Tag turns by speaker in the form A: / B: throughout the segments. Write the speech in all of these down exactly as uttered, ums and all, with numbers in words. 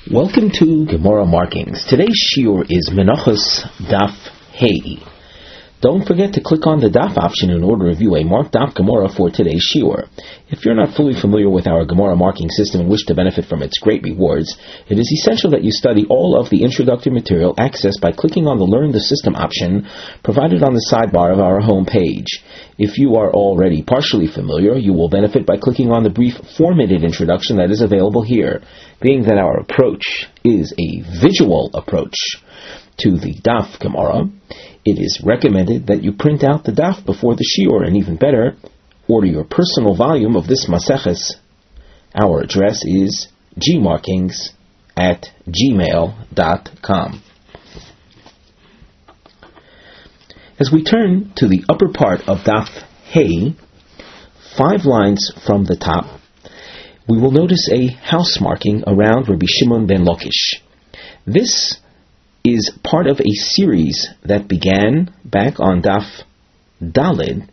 A: Welcome to Gemara Markings. Today's shiur is Menachos Daf Hei. Don't forget to click on the Daf option in order to review a marked Daf Gemara for today's shiur. If you're not fully familiar with our Gemara marking system and wish to benefit from its great rewards, it is essential that you study all of the introductory material accessed by clicking on the Learn the System option provided on the sidebar of our home page. If you are already partially familiar, you will benefit by clicking on the brief formatted introduction that is available here. Being that our approach is a visual approach to the Daf Gemara, it is recommended that you print out the Daf before the shiur, and even better, order your personal volume of this Maseches. Our address is gmarkings at gmail dot com. As we turn to the upper part of Daf Hei, five lines from the top, we will notice a house marking around Rabbi Shimon ben Lakish. This is part of a series that began back on Daf Daled.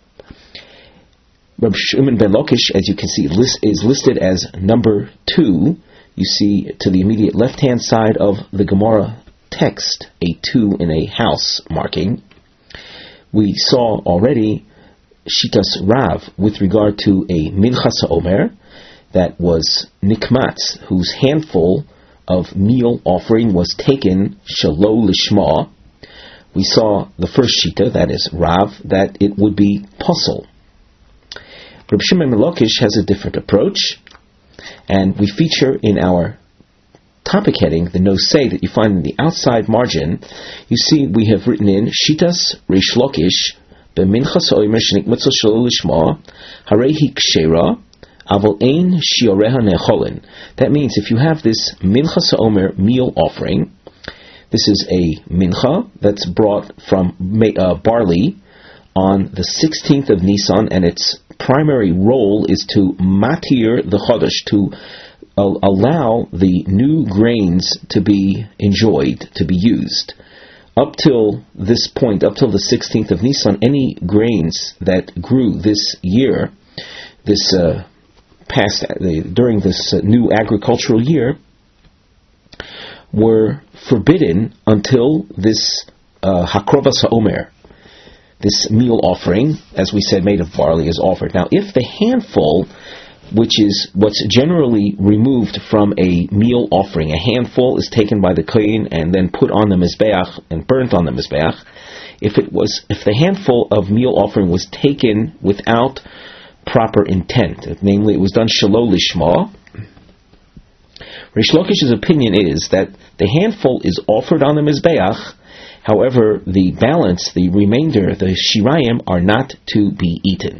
A: Rabbi Shimon ben Lakish, as you can see, list, is listed as number two. You see to the immediate left-hand side of the Gemara text a two in a house marking. We saw already Shitas Rav with regard to a Minchas HaOmer that was Nikmatz, whose handful of meal offering was taken Shelo Lishma. We saw the first Shita, that is Rav, that it would be Posel. Rabbi Shimon ben Lakish has a different approach, and we feature in our topic heading the nosei that you find in the outside margin. You see we have written in Shitas Reish Lakish b'minchas ha'omer shenikmatzo shelo lishma harehi kshera aval ein shioreha necholin. That means if you have this minchas ha'omer meal offering, this is a mincha that's brought from uh, barley on the sixteenth of Nisan, and its primary role is to matir the chodesh, to uh, allow the new grains to be enjoyed, to be used. Up till this point, up till the sixteenth of Nisan, any grains that grew this year, this uh, past uh, during this uh, new agricultural year, were forbidden until this uh, Hakrovas HaOmer, this meal offering, as we said, made of barley, is offered. Now, if the handful, which is what's generally removed from a meal offering, a handful is taken by the kohen and then put on the mizbeach and burnt on the mizbeach. If it was, if the handful of meal offering was taken without proper intent, namely it was done shelo lishma, Reish Lakish's opinion is that the handful is offered on the mizbeach. However, the balance, the remainder, the shirayim, are not to be eaten.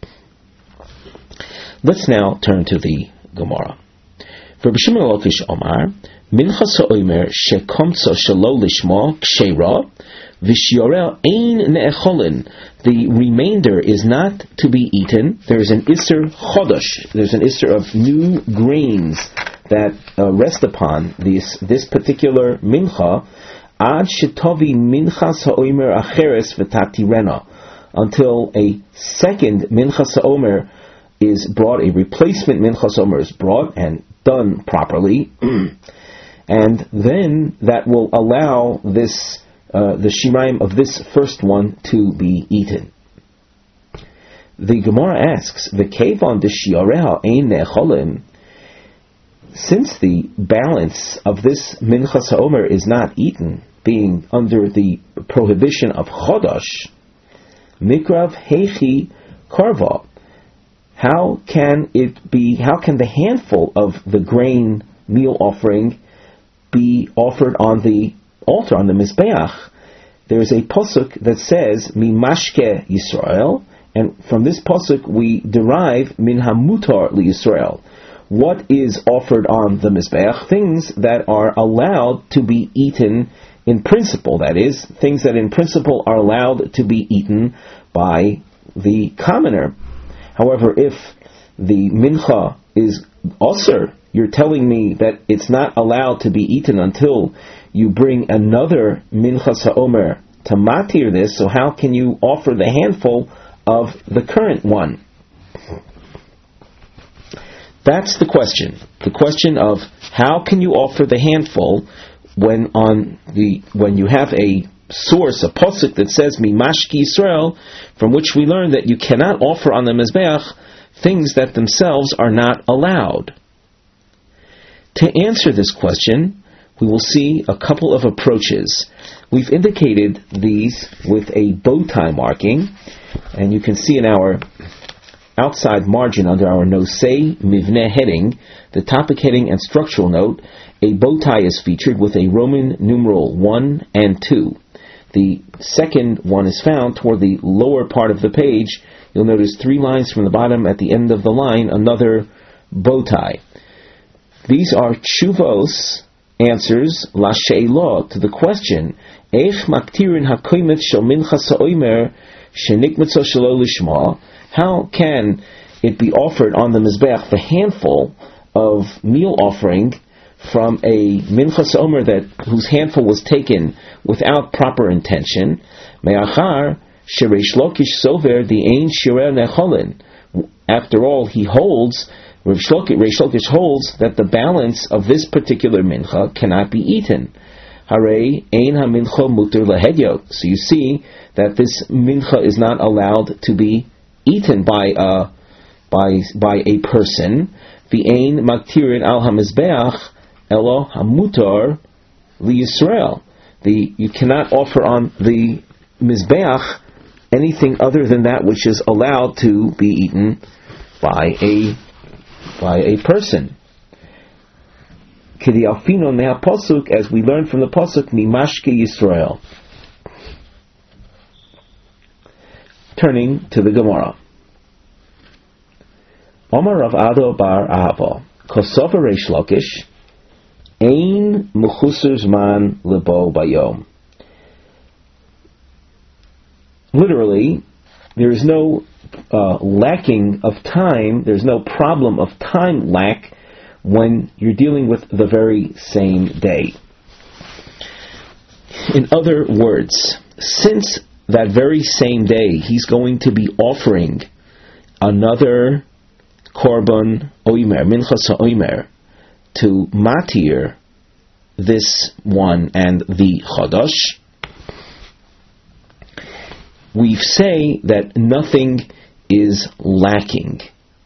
A: Let's now turn to the Gemara. For Rabbi Shimon ben Lakish Omar, Minchas ha'omer shekomtzo shelo lishma kshera v'shioreh ein ne'echolin. The remainder is not to be eaten. There is an isser chodosh. There's an isser of new grains that uh, rest upon this this particular mincha. Ad shetovi minchas ha'omer acheres v'tatirena, until a second minchas ha'omer is brought, a replacement minchas ha'omer is brought and done properly, and then that will allow this uh, the shiraim of this first one to be eaten. The Gemara asks, "V'kevon d'shioreha ein ne'cholim." Since the balance of this minchas ha'omer is not eaten, being under the prohibition of chodosh, mikrav heichi karva, how can it be, how can the handful of the grain meal offering be offered on the altar, on the mizbeach? There is a pasuk that says, Mimashke Yisrael, and from this pasuk we derive min hamutar li Yisrael. What is offered on the mizbeach? Things that are allowed to be eaten in principle, that is, things that in principle are allowed to be eaten by the commoner. However, if the mincha is usher, you're telling me that it's not allowed to be eaten until you bring another minchas ha'omer to matir this, so how can you offer the handful of the current one? That's the question. The question of how can you offer the handful when on the when you have a source, a pasuk that says Mimashki Yisrael, from which we learn that you cannot offer on the Mizbeach things that themselves are not allowed. To answer this question, we will see a couple of approaches. We've indicated these with a bow tie marking, and you can see in our outside margin under our Nosei Mivneh heading, the topic heading and structural note, a bow tie is featured with a Roman numeral one and two. The second one is found toward the lower part of the page. You'll notice three lines from the bottom at the end of the line, another bow tie. These are tshuvos, answers, la she'elah, to the question, Eich maktirin hakoimet shel minchas ha'omer shenikmetzo shelo lishma. How can it be offered on the Mizbeach, the handful of meal offering from a minchas omer that whose handful was taken without proper intention? Me'achar shereish lokish sover the ein shireh necholin. After all, he holds, Reish Lakish holds that the balance of this particular mincha cannot be eaten. Harei ein hamincha muter lahedyo. So you see that this mincha is not allowed to be eaten by a by by a person. V'ein maktirin al hamizbeach elo hamutar liyisrael. The you cannot offer on the mizbeach anything other than that which is allowed to be eaten by a by a person. K'di'alfino meha pasuk, as we learn from the pasuk, Mimashke Yisrael. Turning to the Gemara. Omar Rav Ado bar Ahava, Kosover Reish Lakish, Ein Mechusar Zman Lebo Bayom. Literally, there is no uh, lacking of time, there's no problem of time lack when you're dealing with the very same day. In other words, since that very same day he's going to be offering another korban oimer, minchas oimer, to matir this one and the chadash, we say that nothing is lacking.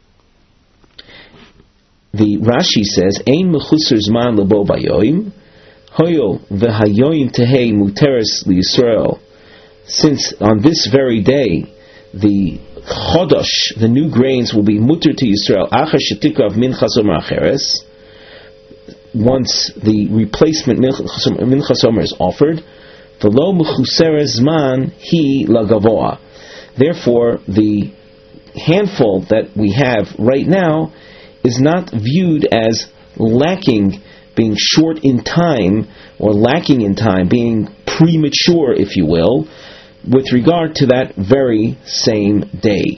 A: The Rashi says, Ein mechusar zman lebo bayoim, hoyo v'hayoim tehei muteres liyisrael. Since on this very day, the chodosh, the new grains, will be muter to Yisrael, achar shetikav minchas omer acheres, once the replacement minchas omer is offered, v'lo mechuser zman hi lagavoa. Therefore, the handful that we have right now is not viewed as lacking, being short in time, or lacking in time, being premature, if you will, with regard to that very same day.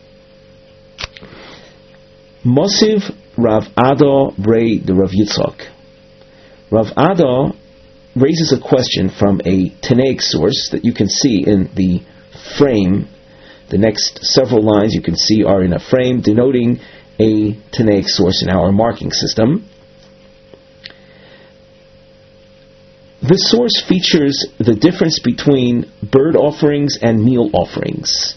A: Mosiv Rav Ado Brei the Rav Yitzchak. Rav Ado raises a question from a Tanaic source that you can see in the frame. The next several lines you can see are in a frame denoting a Tanaic source in our marking system. This source features the difference between bird offerings and meal offerings.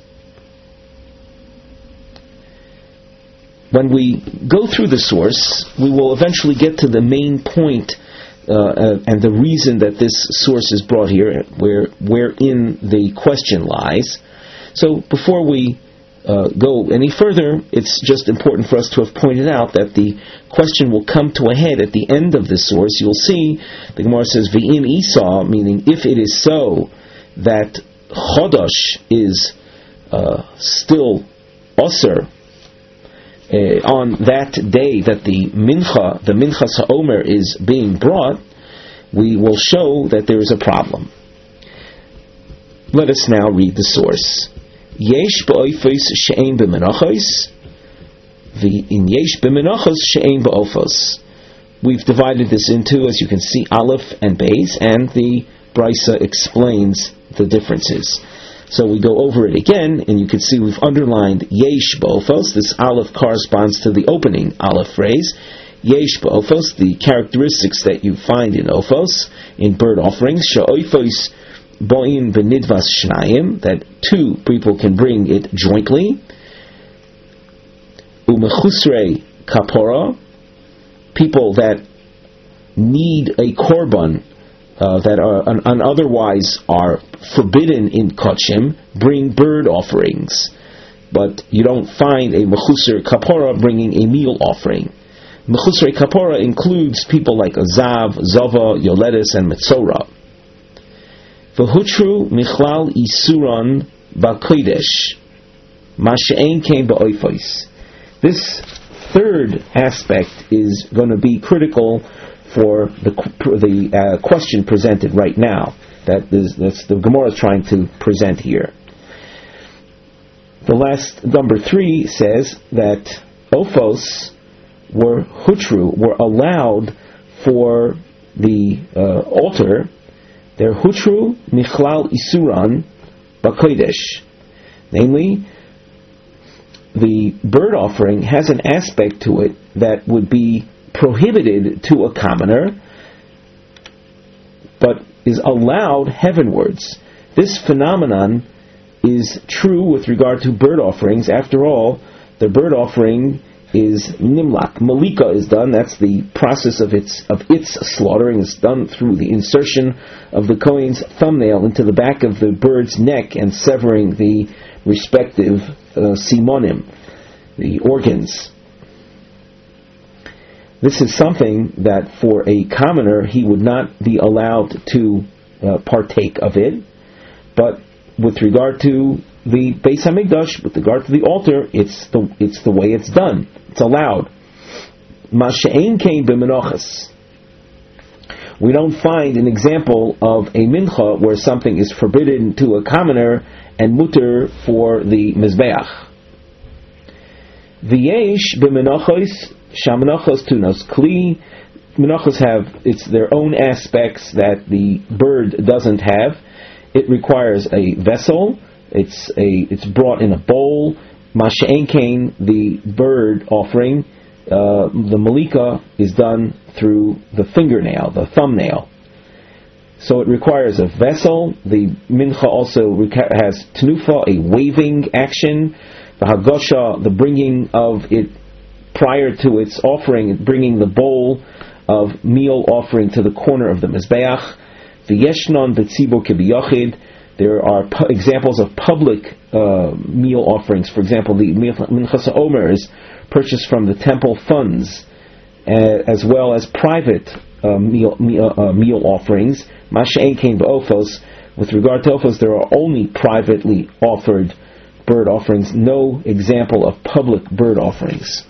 A: When we go through the source, we will eventually get to the main point uh, uh, and the reason that this source is brought here, where wherein the question lies. So before we uh, go any further, it's just important for us to have pointed out that the question will come to a head at the end of this source. You'll see the Gemara says V'im Esau, meaning if it is so that Chodosh is uh, still Osir uh, on that day that the Mincha, the Minchas HaOmer is being brought, we will show that there is a problem. Let us now read the source. Yesh ba'ofos she'ein b'menachos, v'in yesh b'menachos she'ein ba'ofos. We've divided this into, as you can see, Aleph and Beis, and the Brisa explains the differences. So we go over it again, and you can see we've underlined yesh ba'ofos. This aleph corresponds to the opening aleph phrase. Yesh ba'ofos, the characteristics that you find in ofos, in bird offerings. Sha'oifos bo'in v'nidvas shnayim, that two people can bring it jointly. Umechusrei kapora, people that need a korban, uh, that are un- un- otherwise are forbidden in kachim, bring bird offerings, but you don't find a mechusar kapora bringing a meal offering. Mechusrei kapora includes people like Azav, Zava, Yoledis, and Metzora. V'hutru michlal isuran ba'kodesh, ma'she'en kein ba'oifos. This third aspect is going to be critical for the the uh, question presented right now, that is, that's the Gemara is trying to present here. The last, number three, says that Ophos were hutru, were allowed for the uh, altar. They're hutru nichlal isuran b'kodesh. Namely, the bird offering has an aspect to it that would be prohibited to a commoner, but is allowed heavenwards. This phenomenon is true with regard to bird offerings. After all, the bird offering is nimlak. Malika is done. That's the process of its of its slaughtering. It's done through the insertion of the kohen's thumbnail into the back of the bird's neck and severing the respective uh, simonim, the organs. This is something that for a commoner he would not be allowed to uh, partake of it, but with regard to the Beis Hamikdash, with regard to the altar, it's the it's the way it's done. It's allowed. Ma'she'en kein b'menachos. We don't find an example of a mincha where something is forbidden to a commoner and mutter for the mizbeach. V'yesh b'menachos shamenachos tunos kli. Menachos have it's their own aspects that the bird doesn't have. It requires a vessel. It's a it's brought in a bowl. Ma'she'en kein, the bird offering, uh, the malika is done through the fingernail, the thumbnail. So it requires a vessel. The mincha also reca- has tenufa, a waving action. The hagosha, the bringing of it prior to its offering, bringing the bowl of meal offering to the corner of the mizbeach. The yeshnon b'tzibur k'biyachid. There are pu- examples of public uh, meal offerings. For example, the minchas omer is purchased from the temple funds, uh, as well as private uh, meal meal, uh, meal offerings. Ma'she'en kein ba'ofos. With regard to ofos, there are only privately offered bird offerings. No example of public bird offerings.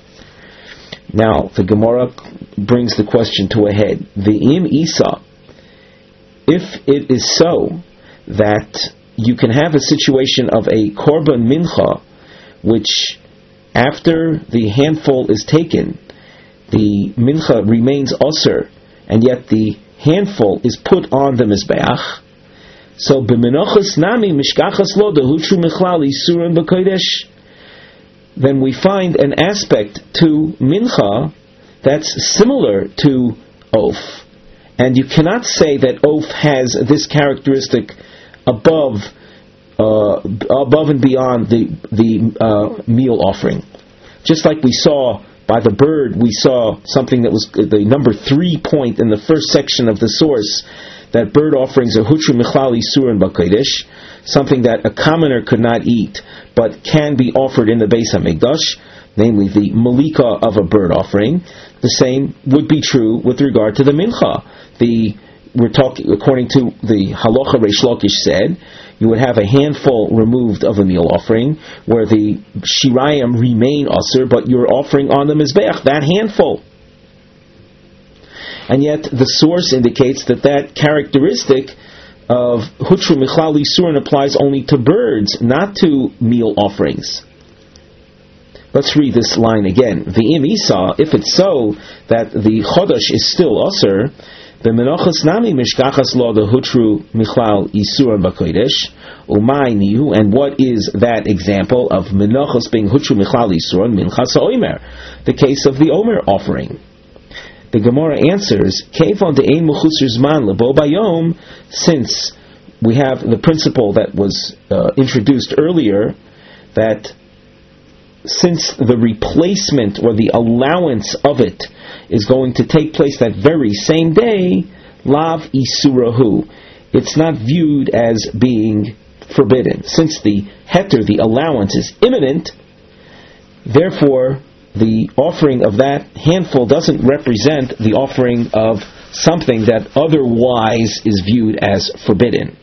A: Now, the Gemara brings the question to a head. V'im isa, if it is so that you can have a situation of a korban mincha, which after the handful is taken, the mincha remains osir, and yet the handful is put on the mizbeach. So b'menachos nami mishkachas lo dehutru michlal isurin b'kodesh. Then we find an aspect to mincha that's similar to oaf, and you cannot say that oaf has this characteristic above, uh, above and beyond the the uh, meal offering. Just like we saw by the bird, we saw something that was the number three point in the first section of the source, that bird offerings are hutru michlal isurin b'kodesh, something that a commoner could not eat, but can be offered in the Beis Hamikdash, namely the malika of a bird offering. The same would be true with regard to the mincha. The we're talking according to the halacha Reish Lakish said, you would have a handful removed of a meal offering, where the shirayim remain asur, but you're offering on the mizbeach that handful. And yet the source indicates that that characteristic of hutru michlal isurin applies only to birds, not to meal offerings. Let's read this line again. V'im isa, if it's so that the chodesh is still asur, b'menachos nami mishkachas lo the hutru michlal isurin b'kodesh. Umay nihu, and what is that example of menachos being hutshu michlal yisur minchas ha'omer, the case of the omer offering? The Gemara answers, Kevon de'ein mechusar zman lebo bayom, since we have the principle that was uh, introduced earlier, that since the replacement or the allowance of it is going to take place that very same day, lav isurahu, it's not viewed as being forbidden. Since the heter, the allowance, is imminent, therefore the offering of that handful doesn't represent the offering of something that otherwise is viewed as forbidden.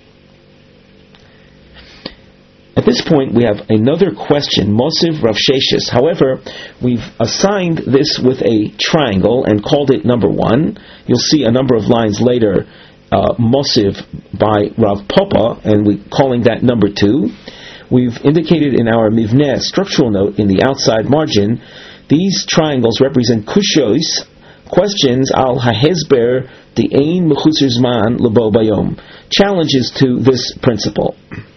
A: At this point, we have another question, Mosiv Rav Sheshes. However, we've assigned this with a triangle and called it number one. You'll see a number of lines later, uh, Mosiv by Rav Papa, and we're calling that number two. We've indicated in our Mivneh structural note in the outside margin, these triangles represent kushos, questions al hahezber the ein mechusar zman lebo bayom, challenges to this principle.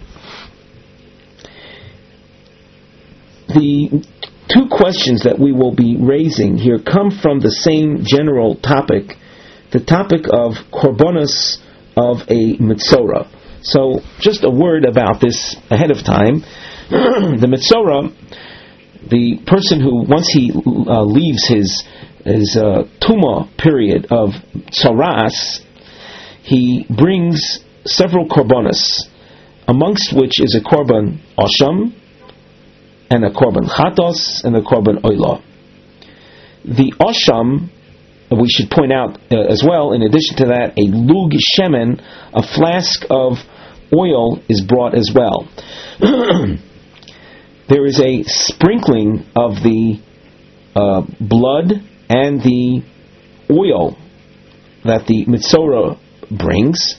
A: The two questions that we will be raising here come from the same general topic, the topic of korbanos of a mitzorah. So, just a word about this ahead of time. The mitzorah, the person who, once he uh, leaves his his uh, tumah period of tzaras, he brings several korbanos, amongst which is a korban asham, and a korban chatos, and a korban oila. The asham, we should point out uh, as well, in addition to that, a lug shemen, a flask of oil, is brought as well. There is a sprinkling of the uh, blood and the oil that the mitzorah brings.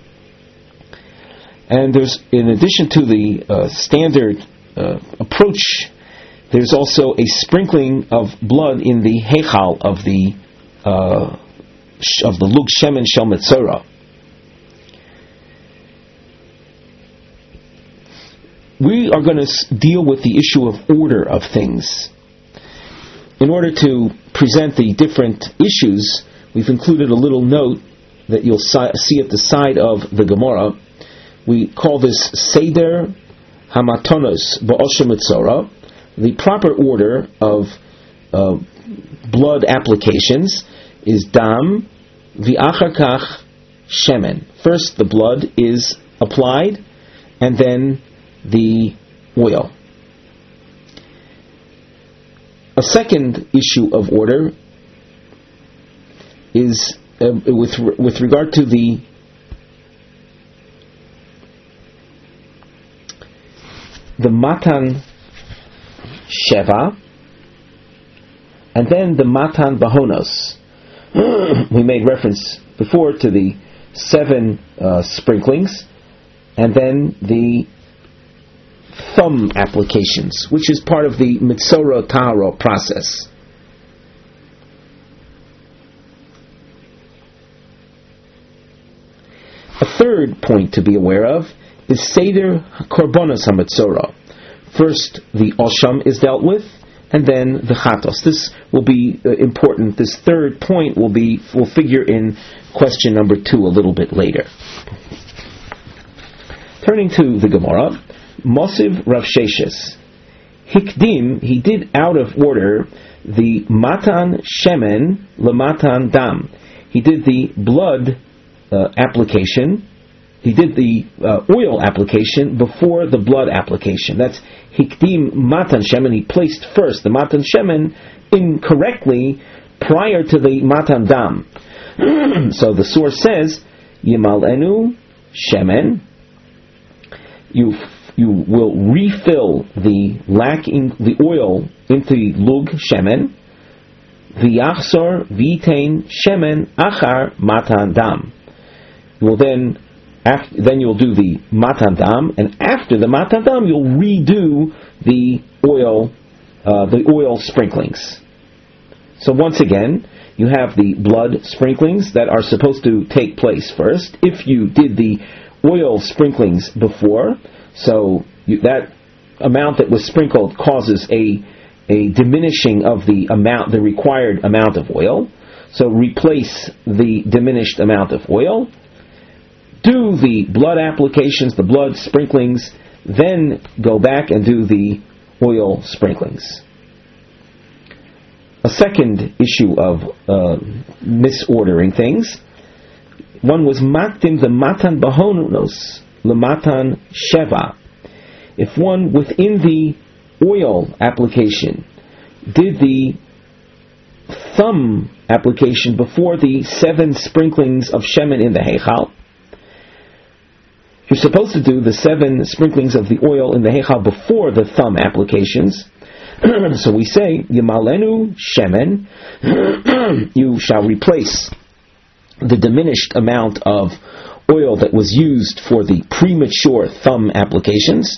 A: And there's, in addition to the uh, standard uh, approach, there's also a sprinkling of blood in the heichal of the uh, of the lug shemen shel mitzorah. We are going to deal with the issue of order of things. In order to present the different issues, we've included a little note that you'll see at the side of the Gemara. We call this Seder Hamatonos Ba'osha Mitzorah, the proper order of uh, blood applications is Dam V'achar kach Shemen. First the blood is applied, and then the oil. A second issue of order is uh, with with regard to the the matan sheva, and then the matan bahonos. We made reference before to the seven uh, sprinklings, and then the thumb applications, which is part of the mitzorah tahara process. A third point to be aware of is Seder Korbanos HaMitzorah. First, the Osham is dealt with, and then the Chatos. This will be uh, important. This third point will be will figure in question number two a little bit later. Turning to the Gemara, Mosiv Rav Sheshes. Hikdim, he did out of order the Matan Shemen LeMatan Dam. He did the blood uh, application, he did the uh, oil application before the blood application. That's Hikdim Matan Shemen. He placed first the Matan Shemen incorrectly prior to the Matan Dam. So the source says, Yimalenu Shemen, you you will refill the lacking the oil into lug shemen, v'yachsor v'itein shemen achar matan dam. You will then after, then you'll do the matan dam, and after the matan dam you'll redo the oil uh, the oil sprinklings. So once again, you have the blood sprinklings that are supposed to take place first. If you did the oil sprinklings before, so you, that amount that was sprinkled causes a a diminishing of the amount, the required amount of oil. So replace the diminished amount of oil. Do the blood applications, the blood sprinklings, then go back and do the oil sprinklings. A second issue of uh, misordering things. One was makdim the matan bahonos lematan sheva. If one within the oil application did the thumb application before the seven sprinklings of shemen in the heichal, you're supposed to do the seven sprinklings of the oil in the heichal before the thumb applications. So we say, Yimalenu shemen, you shall replace the diminished amount of oil that was used for the premature thumb applications.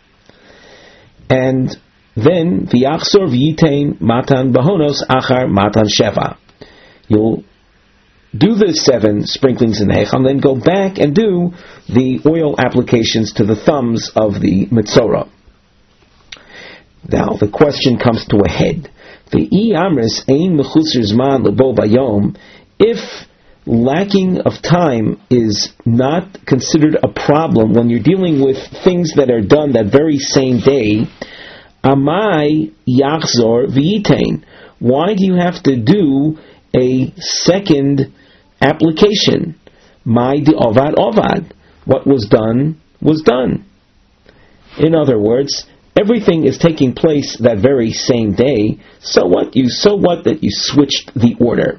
A: And then, V'yachzor v'yitain matan bahonos achar matan sheva. You'll do the seven sprinklings in the heichal, and then go back and do the oil applications to the thumbs of the metzora. Now, the question comes to a head. The I amris ein mechusir zman lebo bayom. If lacking of time is not considered a problem when you're dealing with things that are done that very same day, amai yachzor v'yitain. Why do you have to do a second application? Mai di ovad ovad. What was done was done. In other words, everything is taking place that very same day. So what? You so what that you switched the order?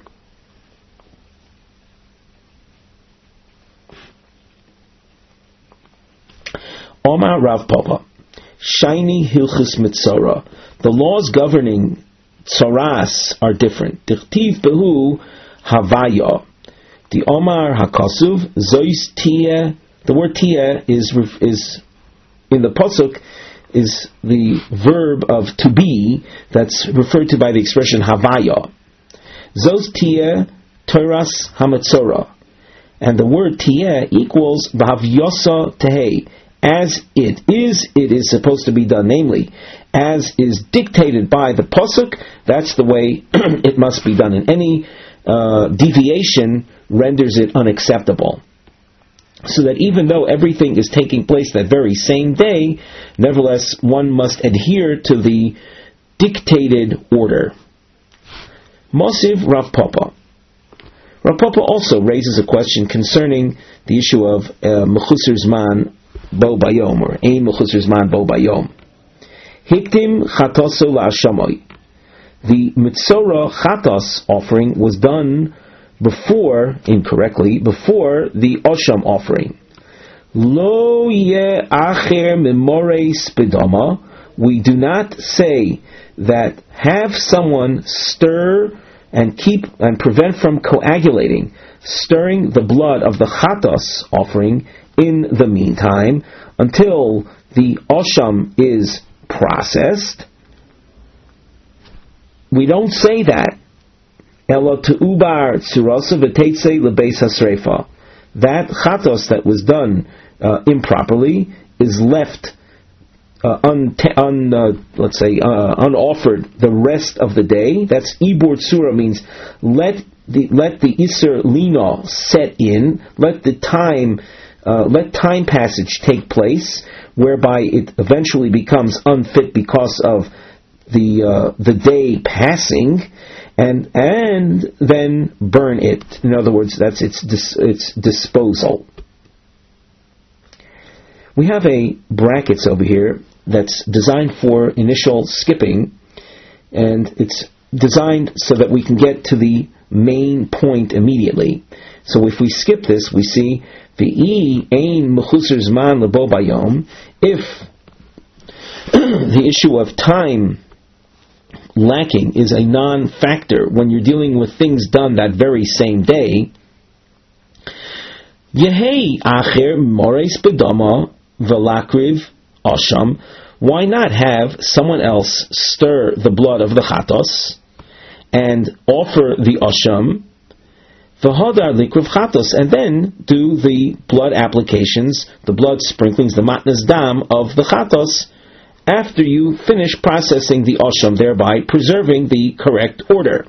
A: Omar Rav Papa, Shiny Hilchus Mitzora. The laws governing tzoras are different. Dichtiv behu havaya. The Omar Hakasuv Zois Tia. The word Tia is is in the pasuk is the verb of to be that's referred to by the expression havaya. Zos Tia Toras Hamatzora. And the word Tia equals Bhavyosa Tehei. As it is, it is supposed to be done. Namely, as is dictated by the pasuk, that's the way it must be done. And any uh, deviation renders it unacceptable. So that even though everything is taking place that very same day, nevertheless, one must adhere to the dictated order. Mosiv Rav Papa. Rav Papa also raises a question concerning the issue of uh, Mechusir Zman Bo Bayom, or Ein Mechusir Zman Bo Bayom. Hiktim Chatoso LaShamoy. The Mitzora Chatos offering was done before, incorrectly, before the Osham offering. Lo Ye Acher Memore Spidama. We do not say that have someone stir and keep and prevent from coagulating, stirring the blood of the Chatos offering in the meantime, until the Osham is processed. We don't say that. Elo tu'ubar tzurasa v'teitze lebeis hasreifa. That chatos that was done uh, improperly is left uh, un, un uh, let's say uh, unoffered the rest of the day. That's ibur tzura, means let the let the iser lina set in, let the time uh, let time passage take place, whereby it eventually becomes unfit because of the uh, the day passing, and and then burn it. In other words, that's its dis, its disposal. We have a brackets over here that's designed for initial skipping, and it's designed so that we can get to the main point immediately. So if we skip this, we see V'i ein mechusir zman lebo bayom. If the issue of time lacking is a non-factor when you're dealing with things done that very same day, Yehei acher mores bedama velakriv asham. Why not have someone else stir the blood of the chatos and offer the asham? v'hodar likruv chatos, and then do the blood applications, the blood sprinklings, the matnas dam of the chatos, after you finish processing the osham, thereby preserving the correct order.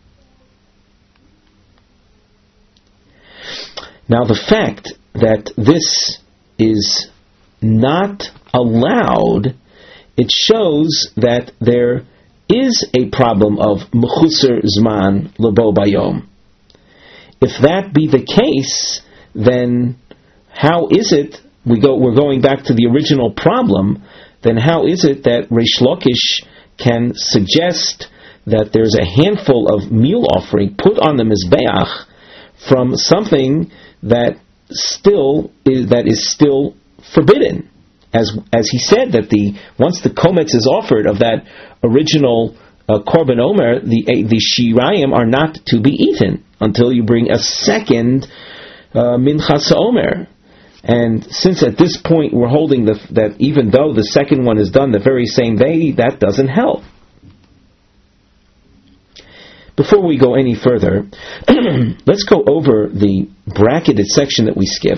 A: Now the fact that this is not allowed, it shows that there is a problem of mechusar zman lebo bayom. If that be the case, then how is it, we go, we're going back to the original problem, then how is it that Reish Lakish can suggest that there's a handful of meal offering put on the Mizbeach from something that still is, that is still forbidden? As as he said, that the once the kometz is offered of that original uh, korban omer, the uh, the shirayim are not to be eaten until you bring a second uh, minchas omer. And since at this point we're holding the, that even though the second one is done the very same day, that doesn't help. Before we go any further, let's go over the bracketed section that we skipped.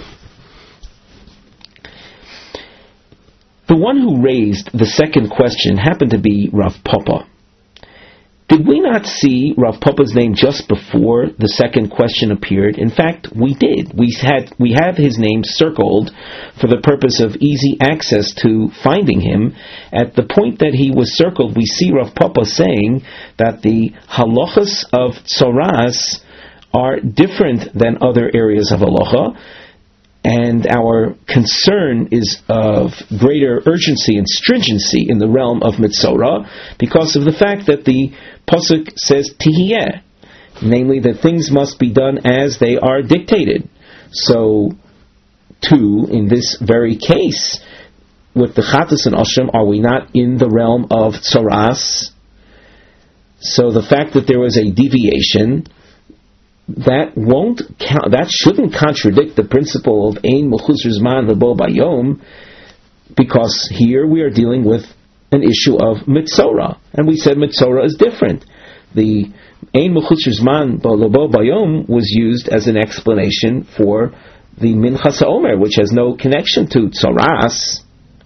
A: The one who raised the second question happened to be Rav Papa. Did we not see Rav Papa's name just before the second question appeared? In fact, we did. We had we have his name circled for the purpose of easy access to finding him. At the point that he was circled, we see Rav Papa saying that the halachas of tzoras are different than other areas of halacha, and our concern is of greater urgency and stringency in the realm of Mitzorah because of the fact that the Pasuk says Tihiyeh, namely that things must be done as they are dictated. So, too, in this very case, with the Chatas and Osham, are we not in the realm of Tzoras? So the fact that there was a deviation, that won't count, that shouldn't contradict the principle of Ein Mechusar Zman Lebo Bayom, because here we are dealing with an issue of Mitzorah, and we said Mitzorah is different. The Ein Mechusar Zman Lebo Bayom was used as an explanation for the Minchas HaOmer, which has no connection to Tzoras.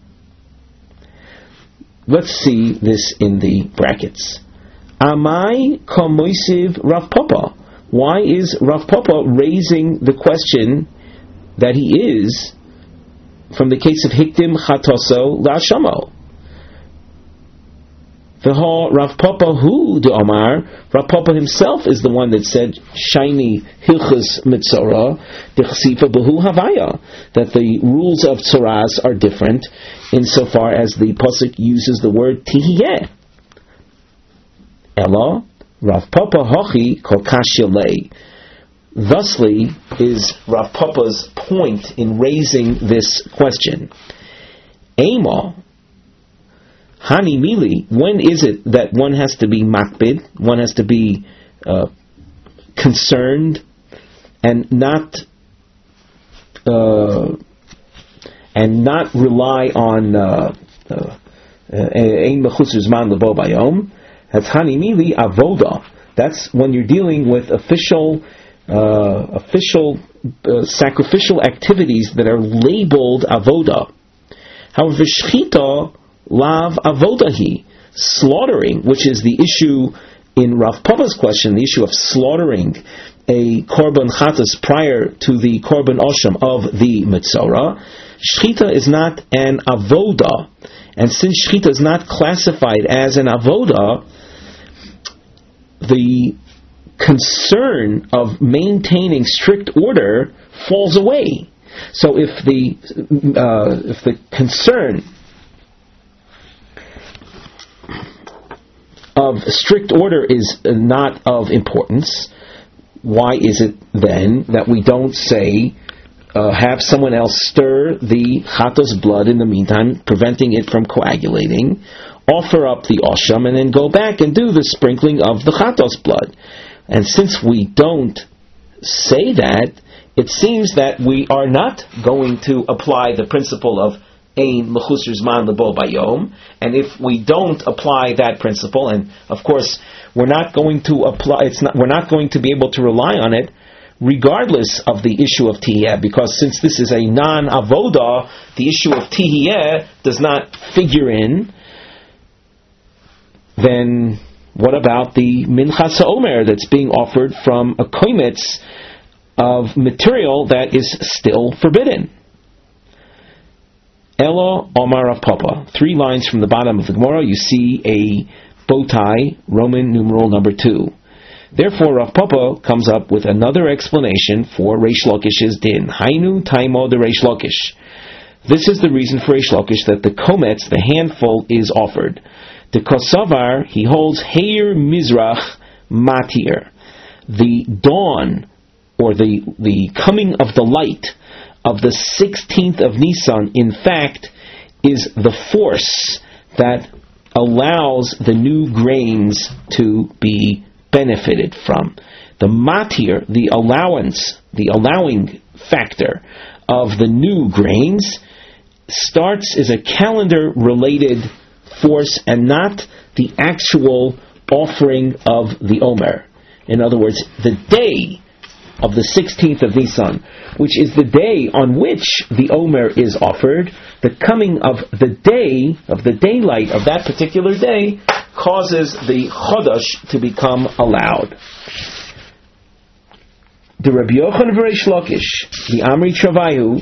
A: Let's see this in the brackets. Amai Kamoisiv Rav Papa. Why is Rav Papa raising the question that he is from the case of Hikdim Chatoso La'ashamo? V'ha Rav Papa hu de Omar. Rav Papa himself is the one that said Shiny Hilchus Mitzorah Dechsifa Behu Havaya, that the rules of Tzoras are different insofar as the pasuk uses the word Tihiyeh. Ella Rav Papa Hochi Kol Kashilei. Thusly is Rav Papa's point in raising this question. Ema Hani Mili. When is it that one has to be makbid? One has to be uh, concerned and not uh, and not rely on Ein Mechusar Zman Lebo Bayom. That's Hani Mili Avoda. That's when you're dealing with official, uh, official uh, sacrificial activities that are labeled Avoda. However, Shchita Lav Avodahi, slaughtering, which is the issue in Rav Papa's question, the issue of slaughtering a korban chatas prior to the korban osham of the Mitzorah. Shchita is not an avoda, and since shchita is not classified as an avoda, the concern of maintaining strict order falls away. So if the uh, if the concern of strict order is not of importance, why is it then that we don't say uh, have someone else stir the chatos blood in the meantime, preventing it from coagulating, offer up the osham, and then go back and do the sprinkling of the chatos blood? And since we don't say that, it seems that we are not going to apply the principle of Ein Mechusar Zman Lebo Bayom, and if we don't apply that principle, and of course we're not going to apply, it's not, we're not going to be able to rely on it regardless of the issue of Tihiyeh, because since this is a non-avoda, the issue of Tihiyeh does not figure in, then what about the Minchas HaOmer that's being offered from a koimetz of material that is still forbidden? Elo Omar Rav Papa. Three lines from the bottom of the Gemara, you see a bow tie, Roman numeral number two. Therefore, Rav Papa comes up with another explanation for Reish Lakish's din. Hainu taimo de Reish Lakish. This is the reason for Reish Lakish that the kometz, the handful, is offered. The kosavar, he holds Heir Mizrach Matir. The dawn, or the the coming of the light of the sixteenth of Nisan, in fact, is the force that allows the new grains to be benefited from. The matir, the allowance, the allowing factor of the new grains, starts as a calendar-related force and not the actual offering of the Omer. In other words, the day of the sixteenth of Nisan, which is the day on which the Omer is offered, the coming of the day, of the daylight of that particular day, causes the Chodesh to become allowed. The Rabbi Yochanan v'Reish Lakish, the Amri Travayu,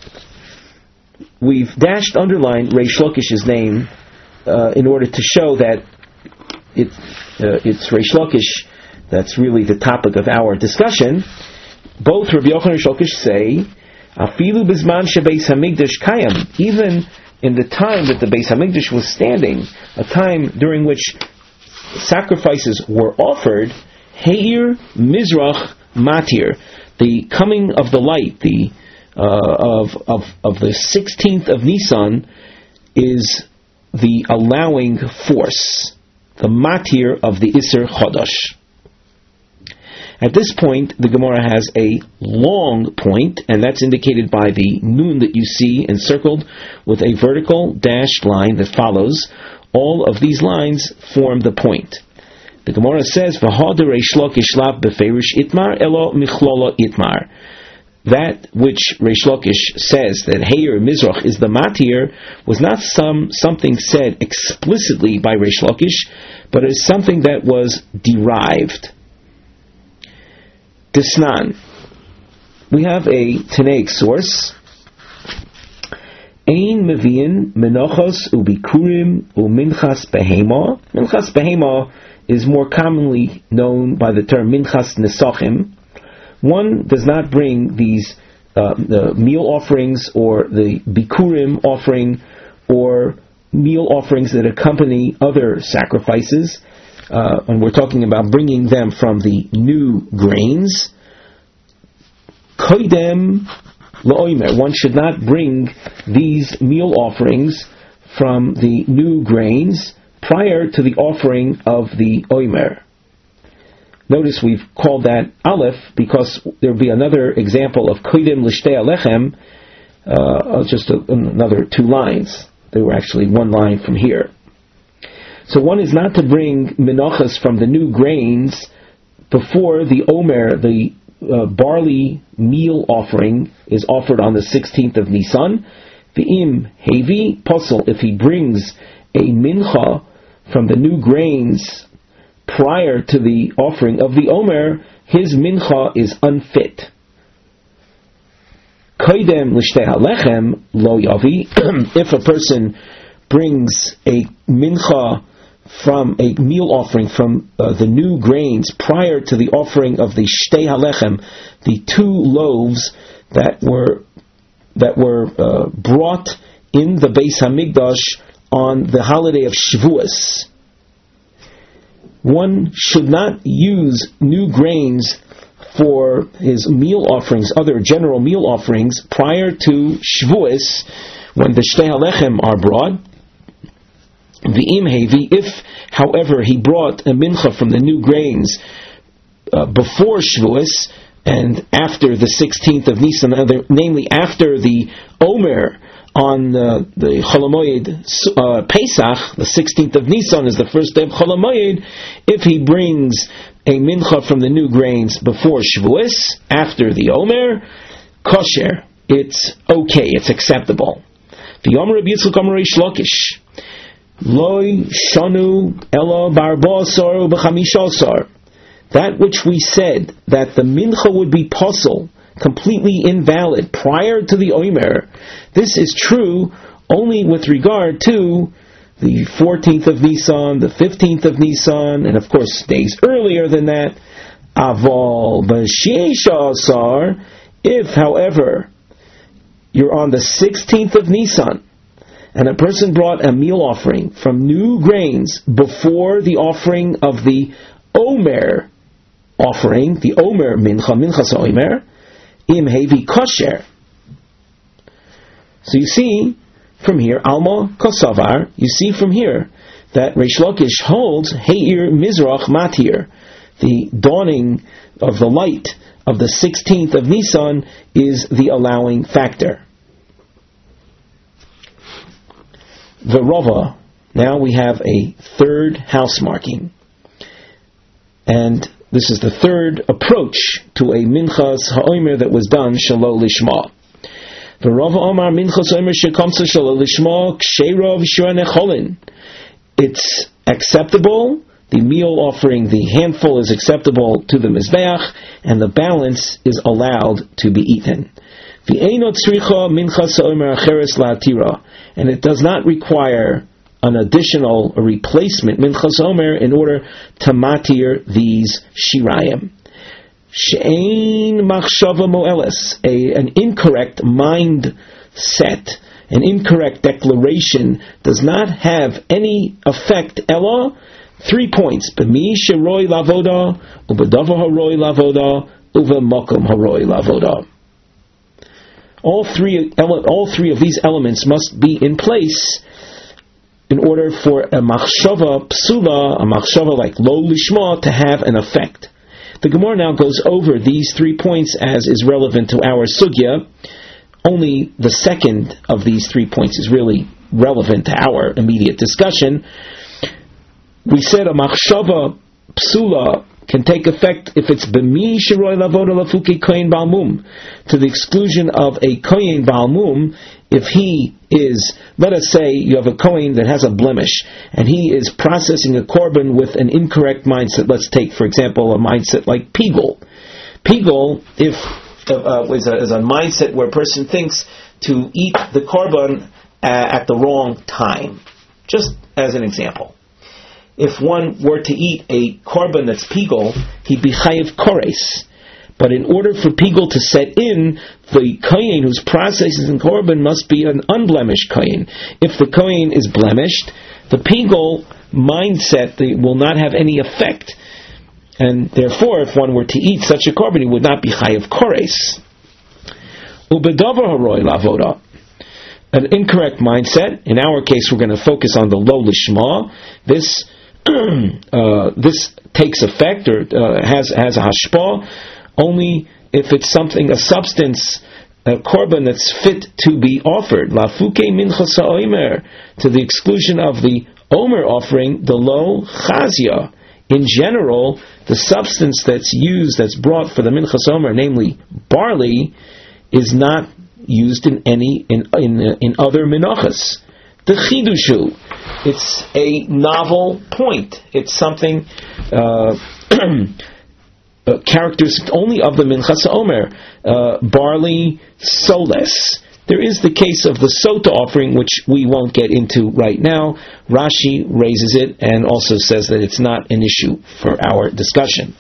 A: we've dashed, underlined Reish Lakish's name uh, in order to show that it, uh, it's Reish Lakish that's really the topic of our discussion. Both Rabbi Yochanan and Reish Lakish say, Afilu bizman shebeis hamikdash kayam, even in the time that the Beis Hamikdash was standing, a time during which sacrifices were offered, Heir Mizrach Matir, the coming of the light, the uh, of of of the sixteenth of Nisan, is the allowing force, the Matir of the Isser Chodesh. At this point, the Gemara has a long point, and that's indicated by the nun that you see encircled with a vertical dashed line that follows. All of these lines form the point. The Gemara says, "V'ha'der Reish Lakish lav beferish itmar elo michlolo itmar." That which Reish Lakish says that Heir Mizrach is the matir was not some something said explicitly by Reish Lakish, but is something that was derived. Disnan. We have a Tanaic source. Ein meviin menochos ubikurim uminchas behema. Minchas behema is more commonly known by the term minchas nesachim. One does not bring these uh, the meal offerings or the bikurim offering or meal offerings that accompany other sacrifices. Uh, and we're talking about bringing them from the new grains. Koidem la'omer. One should not bring these meal offerings from the new grains prior to the offering of the omer. Notice we've called that aleph because there will be another example of koidem l'shtei alechem, uh, just a, another two lines. They were actually one line from here. So one is not to bring menachas from the new grains before the omer, the uh, barley meal offering, is offered on the sixteenth of Nisan. The im hevi posel, if he brings a mincha from the new grains prior to the offering of the omer, his mincha is unfit. Koidem l'shtei halechem lo yavi. If a person brings a mincha from a meal offering from uh, the new grains prior to the offering of the shtei halechem, the two loaves that were that were uh, brought in the Beis Hamikdash on the holiday of Shavuos. One should not use new grains for his meal offerings, other general meal offerings, prior to Shavuos, when the shtei halechem are brought. V'im hevi, if, however, he brought a mincha from the new grains uh, before Shavuos and after the sixteenth of Nisan, namely after the omer on uh, the Chol HaMoed uh, Pesach, the sixteenth of Nisan is the first day of Chol HaMoed, if he brings a mincha from the new grains before Shavuos, after the Omer, kosher, it's okay, it's acceptable. The Omer Rabbi Yitzchak Omer Reish Lakish, Loi shanu ela barbasar b'chamisasar. That which we said, that the mincha would be puzzle, completely invalid prior to the Omer, this is true only with regard to the fourteenth of Nisan, the fifteenth of Nisan, and of course days earlier than that. Aval b'sheisha asar, if however you're on the sixteenth of Nisan, and a person brought a meal offering from new grains before the offering of the Omer offering, the Omer mincha, minchas Omer, im hevi kosher. So you see from here, Alma Kosavar, you see from here that Reish Lakish holds Heir Mizrach Matir, the dawning of the light of the sixteenth of Nisan is the allowing factor. The Rava, now we have a third house marking. And this is the third approach to a Minchas HaOmer that was done Shelo Lishma. The Rava Omar Minchas HaOmer Shekamsa Shelo Lishma Ksheira V'Shua Necholin. It's acceptable, the meal offering, the handful is acceptable to the Mizbeach, and the balance is allowed to be eaten. V'Eino Tzricha Minchas HaOmer Acheres La'atira. And it does not require an additional a replacement minchas omer in order to matir these shirayim. She'ein machshava moelis, a an incorrect mindset, an incorrect declaration does not have any effect. Ella, three points: b'mi sheroi lavoda, u'b'davar haroi lavoda, u'v'makom haroi lavoda. All three, all three of these elements must be in place in order for a machshava psula, a machshava like lo lishma, to have an effect. The Gemara now goes over these three points as is relevant to our sugya. Only the second of these three points is really relevant to our immediate discussion. We said a machshava psula can take effect if it's b'mi shiroi lavoda lafuke kohen balmum, to the exclusion of a kohen balmum. If he is, let us say you have a kohen that has a blemish, and he is processing a korban with an incorrect mindset. Let's take, for example, a mindset like pigul. Pigul, if uh, is, a, is a mindset where a person thinks to eat the korban uh, at the wrong time. Just as an example. If one were to eat a korban that's pigul, he'd be chayiv kores. But in order for pigul to set in, the kohen who's processing korban must be an unblemished kohen. If the kohen is blemished, the pigul mindset will not have any effect. And therefore, if one were to eat such a korban, he would not be chayiv kores. Ubedavar haroi lavoda. An incorrect mindset. In our case, we're going to focus on the lo lishma. This Uh, this takes effect or uh, has has a hashpah only if it's something, a substance, a korban that's fit to be offered. Lafuke minchas ha'omer, to the exclusion of the omer offering, the lo chazia. In general, the substance that's used, that's brought for the minchas omer, namely barley, is not used in any in in, in other minachas. The chidushu, it's a novel point. It's something uh, uh, characteristic only of the minchas omer. Uh, barley soles. There is the case of the sota offering, which we won't get into right now. Rashi raises it and also says that it's not an issue for our discussion.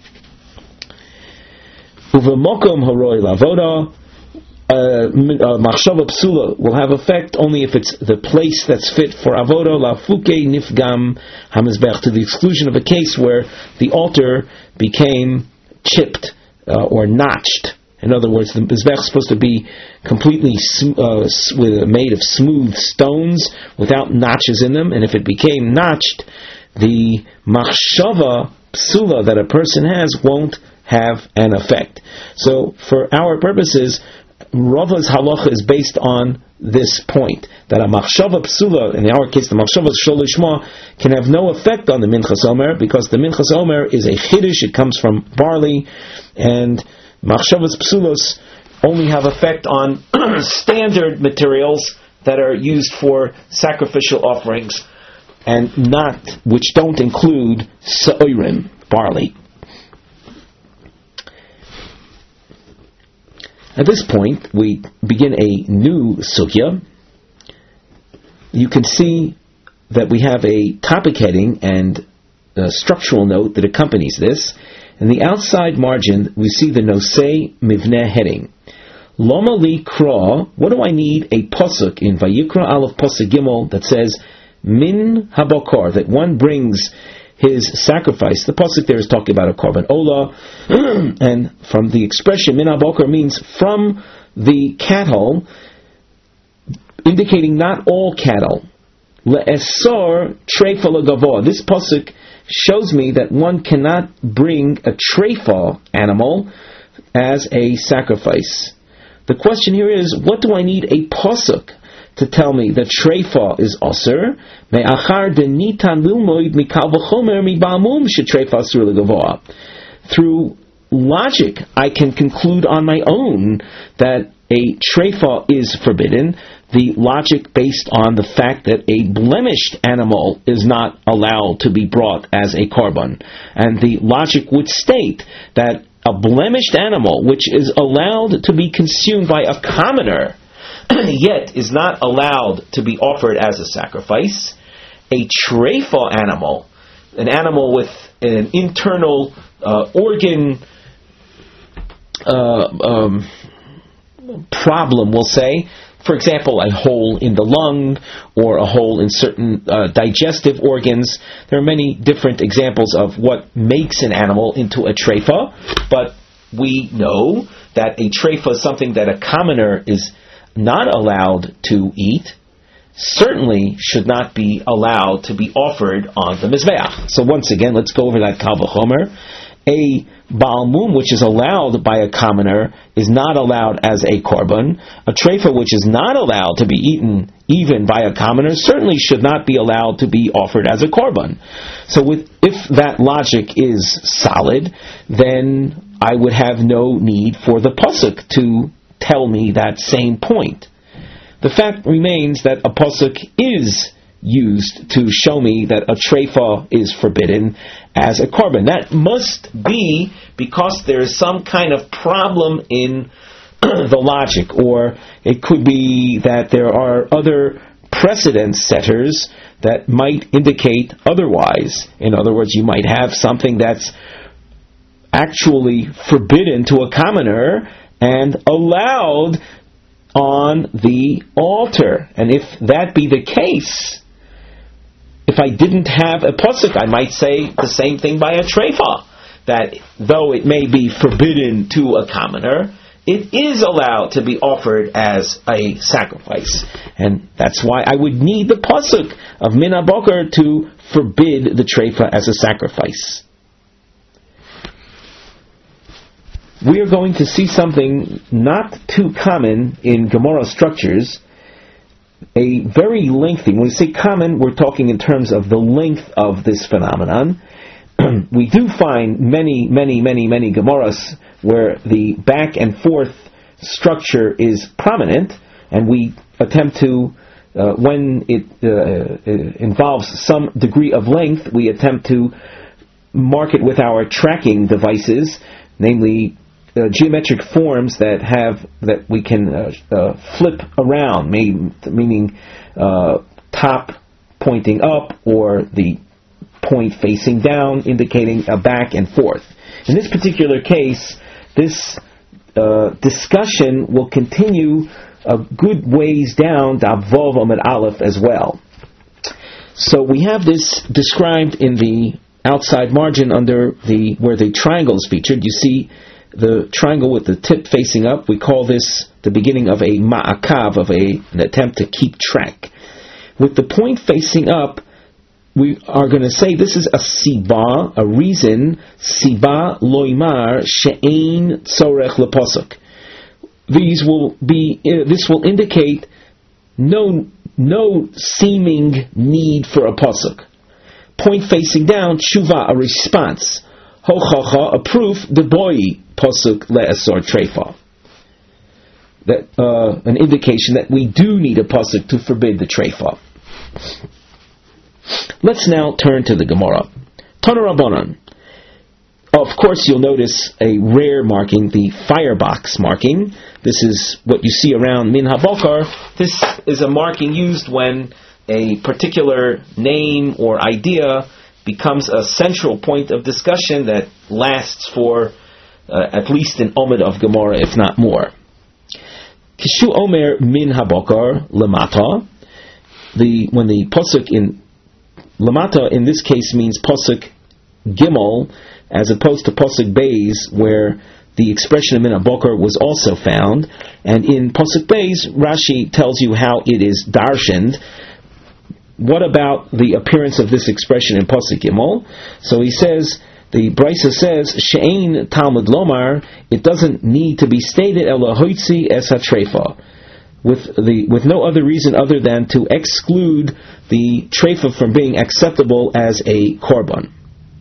A: Uvemokom haroi lavoda. Machshava psula will have effect only if it's the place that's fit for avoda. Lafuke nifgam hamizbech, to the exclusion of a case where the altar became chipped uh, or notched. In other words, the mizbech is supposed to be completely sm- uh, with, made of smooth stones without notches in them, and if it became notched, the machshava psula that a person has won't have an effect. So, for our purposes, Rava's halacha is based on this point, that a machshava psula, in our case the machshava shel lishma, can have no effect on the minchas omer, because the minchas omer is a chiddush, it comes from barley, and machshavas psulos only have effect on standard materials that are used for sacrificial offerings, and not, which don't include sa'orim, barley. At this point, we begin a new sugya. You can see that we have a topic heading and a structural note that accompanies this. In the outside margin, we see the nosei mivneh heading. Loma li kra, what do I need a pasuk in Vayikra Aleph Pasuk Gimel that says, min habakar, that one brings his sacrifice. The pasuk there is talking about a korban olah, and from the expression min habakar means from the cattle, indicating not all cattle. Le'esor treifa legavoah. This pasuk shows me that one cannot bring a treifa animal as a sacrifice. The question here is, what do I need a pasuk to tell me that treifa is aser? Me'achar denitan lilmoid mikal v'chomer miba'amum shetreifa asur legavoah. Through logic, I can conclude on my own that a treifa is forbidden. The logic based on the fact that a blemished animal is not allowed to be brought as a korban. And the logic would state that a blemished animal, which is allowed to be consumed by a commoner, yet is not allowed to be offered as a sacrifice, a treifa animal, an animal with an internal uh, organ uh, um, problem, we'll say, for example, a hole in the lung or a hole in certain uh, digestive organs. There are many different examples of what makes an animal into a treifa, but we know that a treifa is something that a commoner is not allowed to eat, certainly should not be allowed to be offered on the mizbeach. So once again, let's go over that kal v'chomer. A balmum, which is allowed by a commoner, is not allowed as a korban. A treifa, which is not allowed to be eaten even by a commoner, certainly should not be allowed to be offered as a korban. So with, if that logic is solid, then I would have no need for the pasuk to tell me that same point. The fact remains that a pasuk is used to show me that a treifa is forbidden as a korban. That must be because there is some kind of problem in the logic, or it could be that there are other precedent setters that might indicate otherwise. In other words, you might have something that's actually forbidden to a commoner and allowed on the altar. And if that be the case, if I didn't have a pasuk, I might say the same thing by a treifa, that though it may be forbidden to a commoner, it is allowed to be offered as a sacrifice. And that's why I would need the pasuk of min habakar to forbid the treifa as a sacrifice. We are going to see something not too common in Gemara structures, a very lengthy, when we say common, we're talking in terms of the length of this phenomenon. We do find many, many, many, many Gemaras where the back and forth structure is prominent, and we attempt to, uh, when it uh, involves some degree of length, we attempt to mark it with our tracking devices, namely Uh, geometric forms that have that we can uh, uh, flip around, mean, meaning uh, top pointing up or the point facing down, indicating a back and forth. In this particular case, this uh, discussion will continue a good ways down Davov Amid Aleph as well. So we have this described in the outside margin under the where the triangle is featured. You see the triangle with the tip facing up. We call this the beginning of a ma'akav, of a, an attempt to keep track. With the point facing up, we are going to say this is a siba, a reason, siba loimar she'ein tzorech lepasuk. these will be. Uh, this will indicate no no seeming need for a pasuk. Point facing down, tshuva, a response. Hochacha, a proof. Deboi pasuk le'asor treifa. That uh, an indication that we do need a pasuk to forbid the treifa. Let's now turn to the Gemara. Tana Rabbanan. Of course, you'll notice a rare marking, the firebox marking. This is what you see around Min HaBokar. This is a marking used when a particular name or idea becomes a central point of discussion that lasts for uh, at least an omid of Gemara, if not more. Kishu Omer Min HaBokar Lamata. The when the pasuk in Lamata in this case means pasuk Gimel, as opposed to pasuk Beis, where the expression of Min HaBokar was also found. And in pasuk Beis, Rashi tells you how it is darshaned. What about the appearance of this expression in pasuk Gimel? So he says, the Brisa says, She'ein Talmud Lomar, it doesn't need to be stated, Ela hoitzi es hatreifa, with the with no other reason other than to exclude the treifa from being acceptable as a korban.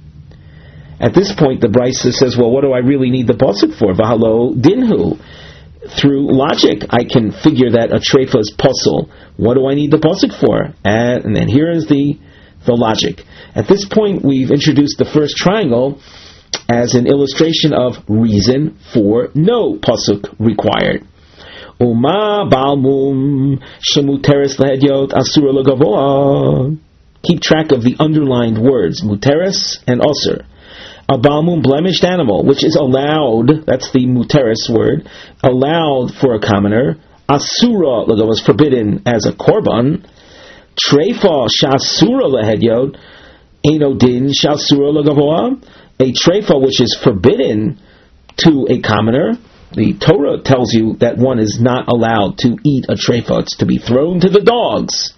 A: At this point, the Brisa says, well, what do I really need the pasuk for? V'halo dinhu. Through logic, I can figure that a treifa is pasul. What do I need the pasuk for? And, and then here is the the logic. At this point, we've introduced the first triangle as an illustration of reason for no pasuk required. Uma balmum shemuteres lehedyot asura legavoa. Keep track of the underlined words, muteres and asur. A balmum, blemished animal, which is allowed, that's the muteres word, allowed for a commoner. Asura legavoa is forbidden as a korban. Treifa shasura lehedyot, eno din shasura legavoa. A treifa which is forbidden to a commoner. The Torah tells you that one is not allowed to eat a treifa. It's to be thrown to the dogs.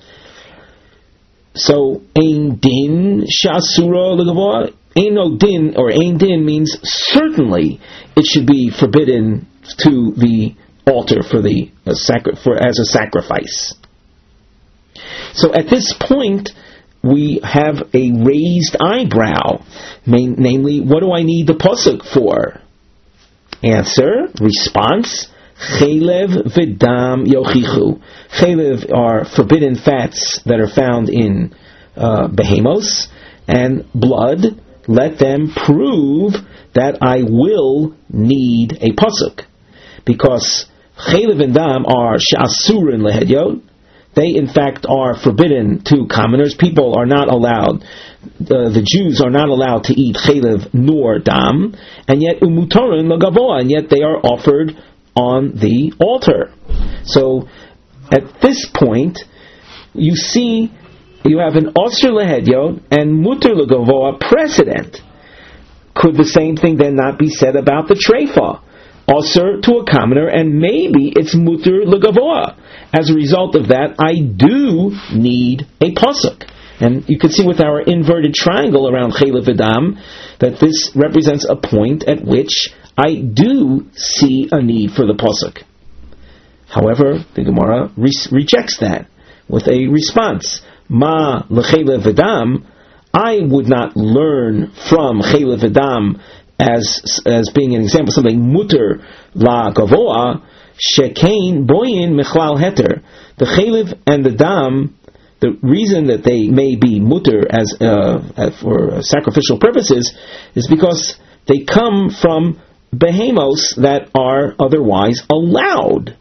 A: So, ein din shasura legavoa. Ein no din, or ein din means certainly it should be forbidden to the altar for the uh, sacri- for as a sacrifice. So at this point, we have a raised eyebrow. Main, namely, what do I need the pasuk for? Answer, response, chelev v'dam yochichu. Chelev are forbidden fats that are found in uh, behemos, and blood, let them prove that I will need a pasuk. Because chelev and dam are sha'asurin lehedyot. They, in fact, are forbidden to commoners. People are not allowed, uh, the Jews are not allowed to eat chelev nor dam, and yet umutorin legavoa, and yet they are offered on the altar. So, at this point, you see, you have an osir lehedyot and muter legavoa precedent. Could the same thing then not be said about the treifa? Osir to a commoner, and maybe it's muter legavoa. As a result of that, I do need a pasuk. And you can see with our inverted triangle around chelev v'dam that this represents a point at which I do see a need for the pasuk. However, the Gemara re- rejects that with a response. Ma l'chelev v'dam, I would not learn from chelev v'dam as as being an example of something muter la gavoa. Shekain boyin mechlal heter. The chelev and the dam, the reason that they may be muter as uh, for sacrificial purposes is because they come from behemos that are otherwise allowed.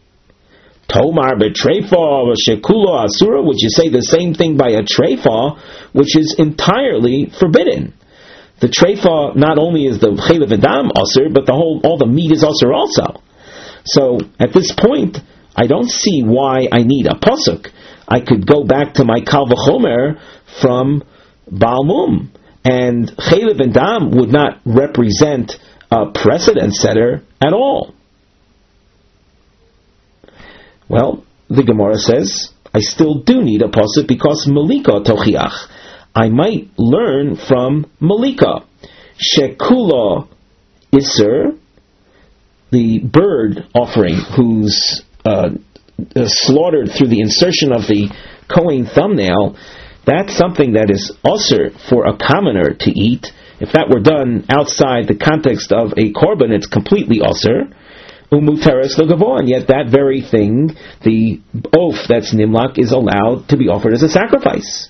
A: Tomar betreifa shekulo asura. Would you say the same thing by a treifa, which is entirely forbidden? The treifa not only is the chelev and dam asur, but the whole all the meat is asur also. So, at this point, I don't see why I need a pasuk. I could go back to my kal v'chomer from Balmum, and chelev and dam would not represent a precedent setter at all. Well, the Gemara says, I still do need a pasuk because Malika tochiach. I might learn from Malika. Shekula iser. the bird offering who's uh, uh, slaughtered through the insertion of the Kohen thumbnail, that's something that is usher for a commoner to eat. If that were done outside the context of a korban, it's completely usher. Umuteres l'gavoa, and yet that very thing, the oaf that's nimlak, is allowed to be offered as a sacrifice.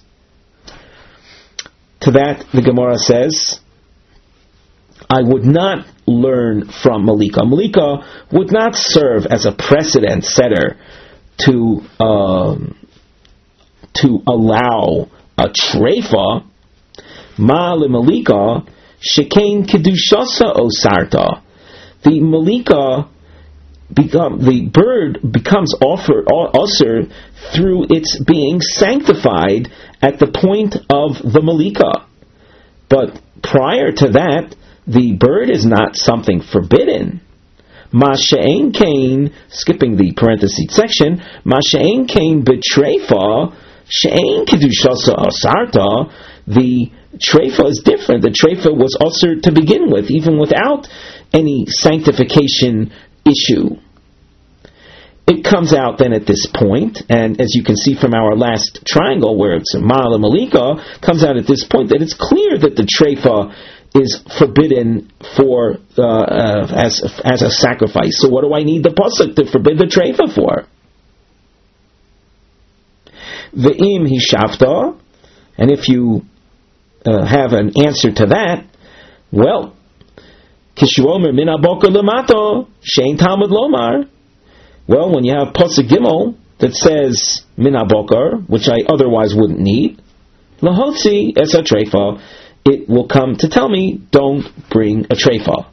A: To that, the Gemara says, I would not learn from Malika. Malika would not serve as a precedent setter to um, to allow a treifa. Ma le Malika shekain kedushasa osarta. The Malika become the bird becomes offered usher through its being sanctified at the point of the Malika. But prior to that, the bird is not something forbidden. Ma she'ein kain, skipping the parenthesis section, ma she'ein kain betreifa, she'ein kedushasa asarta, the treifa is different. The treifa was usher to begin with, even without any sanctification issue. It comes out then at this point, and as you can see from our last triangle where it's Ma'ala Malika, comes out at this point that it's clear that the treifa is forbidden for uh, uh, as as a sacrifice. So what do I need the pasuk to forbid the treifa for? Ve'im hishavta, and if you uh, have an answer to that, well, kishuomer min aboker lamato shein talmud lomar. Well, when you have pasuk gimel that says min aboker, which I otherwise wouldn't need, lahotzi es a treifa, it will come to tell me, don't bring a treifa.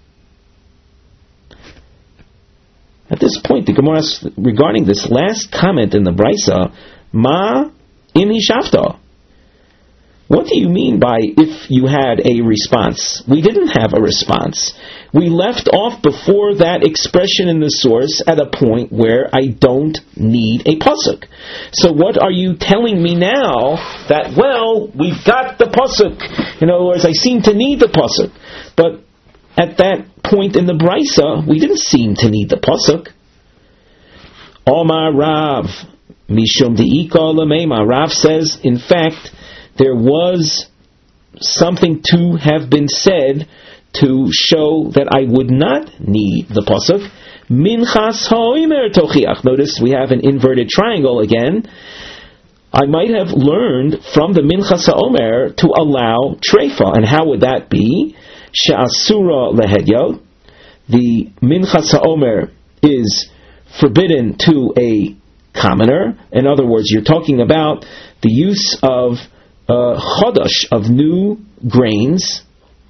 A: At this point, the Gemara, regarding this last comment in the Brisa, ma in hishavta. What do you mean by if you had a response? We didn't have a response. We left off before that expression in the source at a point where I don't need a pasuk. So what are you telling me now that, well, we've got the pasuk? In other words, I seem to need the pasuk. But at that point in the Brisa, we didn't seem to need the pasuk. Omar Rav, Mishum de'ika l'meima. Rav says, in fact, there was something to have been said to show that I would not need the pasuk. Minchas ha'omer tochiach. Notice we have an inverted triangle again. I might have learned from the minchas ha'omer to allow treifa. And how would that be? She'asura lehedyot. The minchas ha'omer is forbidden to a commoner. In other words, you're talking about the use of uh, chodosh, of new grains.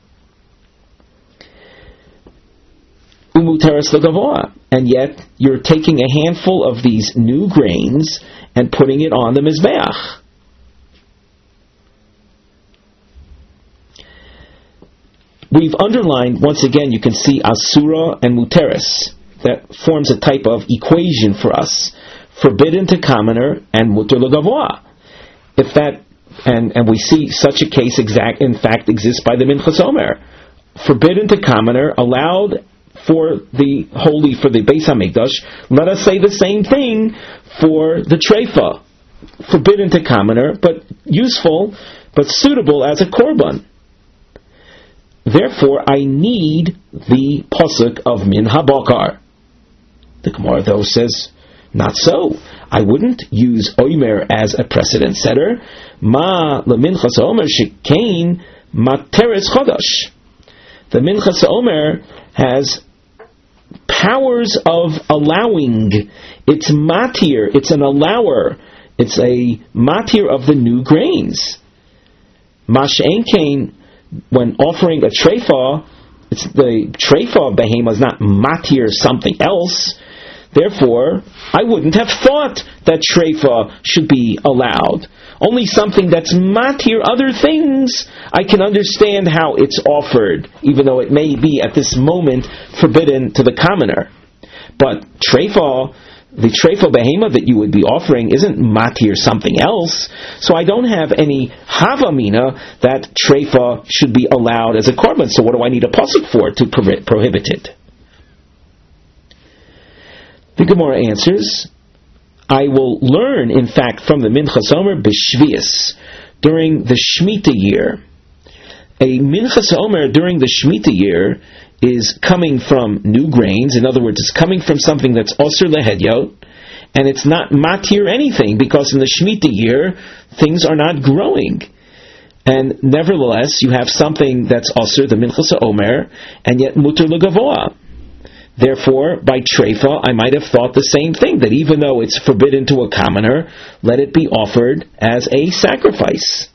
A: Umuteres l'gavoa, and yet you're taking a handful of these new grains and putting it on the mizbeach. We've underlined, once again, you can see asura and muteres. That forms a type of equation for us. Forbidden to commoner and muter l'gavoa. If that, and, and we see such a case exact, in fact, exists by the Minchas Omer. Forbidden to commoner, allowed for the holy, for the Beis HaMikdash. Let us say the same thing for the treifa. Forbidden to commoner, but useful, but suitable as a korban. Therefore, I need the pasuk of min habakar. The Gemara, though, says, not so. I wouldn't use omer as a precedent setter. Ma leminchas omer shekain materes chodosh. The minchas omer has powers of allowing. It's matir. It's an allower. It's a matir of the new grains. Ma she'ein kain, when offering a treifa, it's the treifa behema is not matir something else. Therefore, I wouldn't have thought that treifa should be allowed. Only something that's matir other things, I can understand how it's offered, even though it may be at this moment forbidden to the commoner. But treifa, the treifa behema that you would be offering isn't matir something else, so I don't have any havamina that treifa should be allowed as a korban. So what do I need a pasuk for to prohibit it? The Gemara answers, I will learn, in fact, from the Minchas Omer b'Shvius, during the Shemitah year. A Minchas Omer during the Shemitah year is coming from new grains. In other words, it's coming from something that's Osir Lehedyot, and it's not matir anything, because in the Shemitah year, things are not growing. And nevertheless, you have something that's Osir, the Minchas Omer, and yet Mutar L'Gavoa. Therefore, by Treifa, I might have thought the same thing, that even though it's forbidden to a commoner, let it be offered as a sacrifice.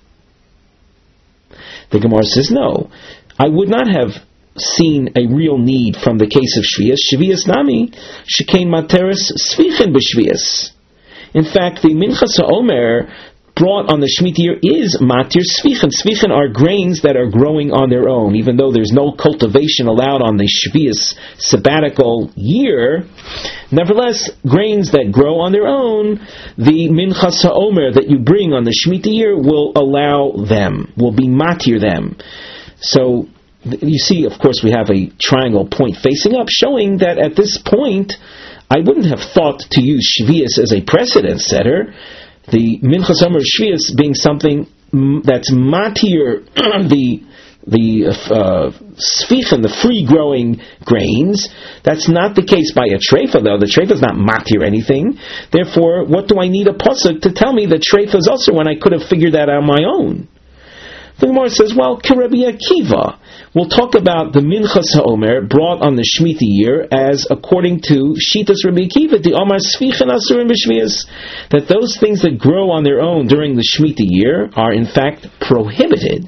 A: The Gemara says, no, I would not have seen a real need from the case of Shvius. Shvius Nami, Shekain Materis Svichen B'Shvius. In fact, the Minchas Omer brought on the Shemitah year is Matir Svichen. Svichen are grains that are growing on their own, even though there's no cultivation allowed on the Shvius sabbatical year. Nevertheless, grains that grow on their own, the Minchas Omer that you bring on the Shemitah year will allow them, will be Matir them. So, you see, of course, we have a triangle point facing up, showing that at this point, I wouldn't have thought to use Shvius as a precedent setter. The Minchas Omer Shvius being something that's matir, the the uh, svichen, the free growing grains. That's not the case by a treifa, though. The treifa is not matir anything. Therefore, what do I need a pasuk to tell me that treifa is also when I could have figured that out on my own? The Gemara says, well, K'Rabbi Akiva. We'll talk about the Minchas HaOmer brought on the Shemitah year as according to Shitas Rabbi Akiva, the Omar Svichen Asurim B'Shvius, that those things that grow on their own during the Shemitah year are in fact prohibited.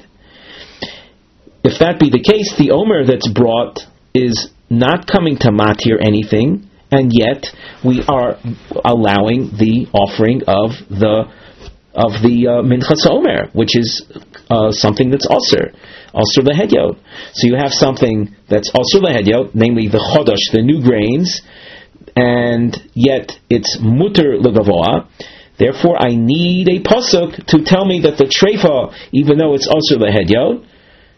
A: If that be the case, the Omer that's brought is not coming to matir anything, and yet we are allowing the offering of the of the uh, Minchas HaOmer, which is uh, something that's Osir. Osir Lehedyot. So you have something that's Osir Lehedyot, namely the Chodosh, the new grains, and yet it's Mutar L'Gavoa. Therefore, I need a pasuk to tell me that the Treifa, even though it's Osir Lehedyot,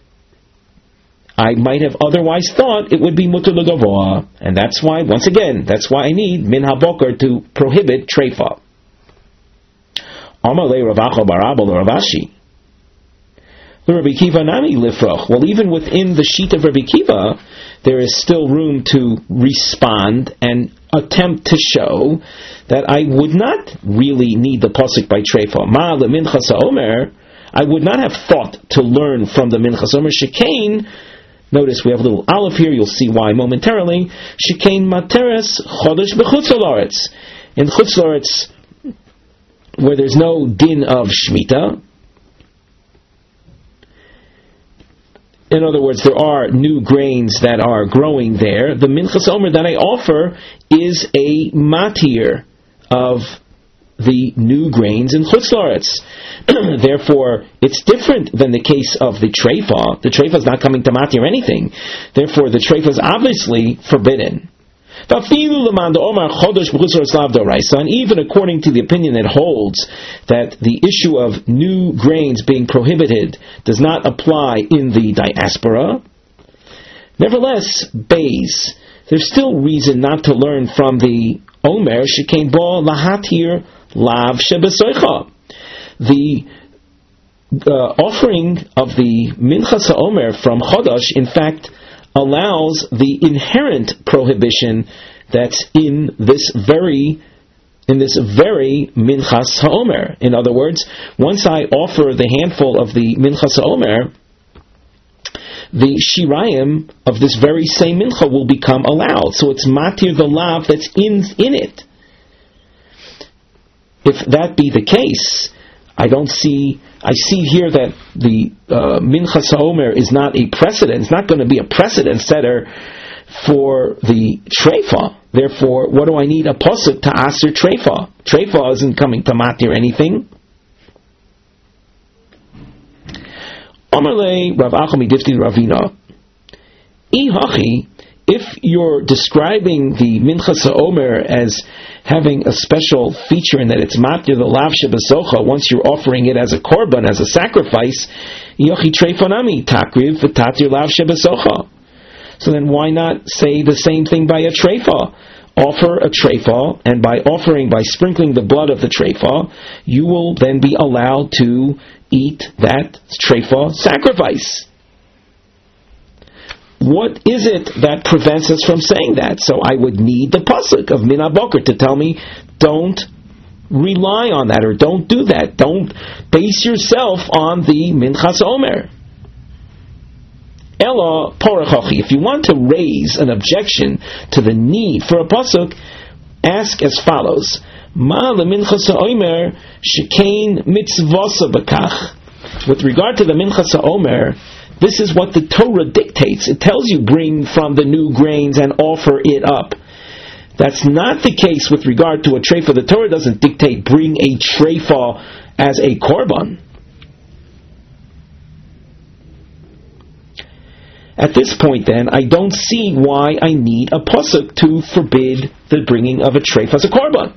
A: I might have otherwise thought it would be Mutar L'Gavoa. And that's why, once again, that's why I need Min HaBoker to prohibit Treifa. Amalei Ravacha Barabal Ravashi. Rabbi Kiva Nami Lifroch. Well, even within the sheet of Rabbi Kiva, there is still room to respond and attempt to show that I would not really need the pasuk by Treifa. Ma le Minchas HaOmer, I would not have thought to learn from the Minchas HaOmer. Shekain, notice we have a little aleph here, you'll see why momentarily. Shekain Materes Chodesh B'Chutz La'aretz. In Chutz La'aretz, where there's no din of Shemitah. In other words, there are new grains that are growing there. The Minchas Omer that I offer is a matir of the new grains in Chutz La'aretz. Therefore, it's different than the case of the Treifa. The Treifa is not coming to matir anything. Therefore, the Treifa is obviously forbidden. And even according to the opinion that holds that the issue of new grains being prohibited does not apply in the diaspora, nevertheless, Bays, there's still reason not to learn from the Omer Shekain Bo Lahatir Lav Shebesoicha. The uh, offering of the Minchas HaOmer from Chodosh, in fact, allows the inherent prohibition that's in this very in this very Minchas HaOmer. In other words, once I offer the handful of the Minchas HaOmer, the Shirayim of this very same Mincha will become allowed. So it's matir the lav that's in, in it. If that be the case, I don't see, I see here that the uh, Minchas HaOmer is not a precedent, it's not going to be a precedent setter for the Treifa. Therefore, what do I need a pasuk to aser Treifa? Treifa isn't coming to matir anything. Amarle Rav Achami Difti Ravina. Ihachi, if you're describing the Minchas HaOmer as having a special feature in that it's matir the lav shebesocha, once you're offering it as a korban, as a sacrifice, yochi treifonami takriv v'tatir lav shebesocha. So then why not say the same thing by a treifa? offer a trefa, and by offering, by sprinkling the blood of the trefa, you will then be allowed to eat that trefa sacrifice. What is it that prevents us from saying that? So I would need the pasuk of Min HaBoker to tell me, don't rely on that, or don't do that. Don't base yourself on the Minchas Omer. Ella Porachochi. If you want to raise an objection to the need for a pasuk, ask as follows: Ma leminchas ha'omer shekain mitzvasa b'kach. With regard to the minchas ha'omer, this is what the Torah dictates. It tells you bring from the new grains and offer it up. That's not the case with regard to a treifa. The Torah doesn't dictate bring a treifa as a korban. At this point, then, I don't see why I need a pasuk to forbid the bringing of a treif as a korban.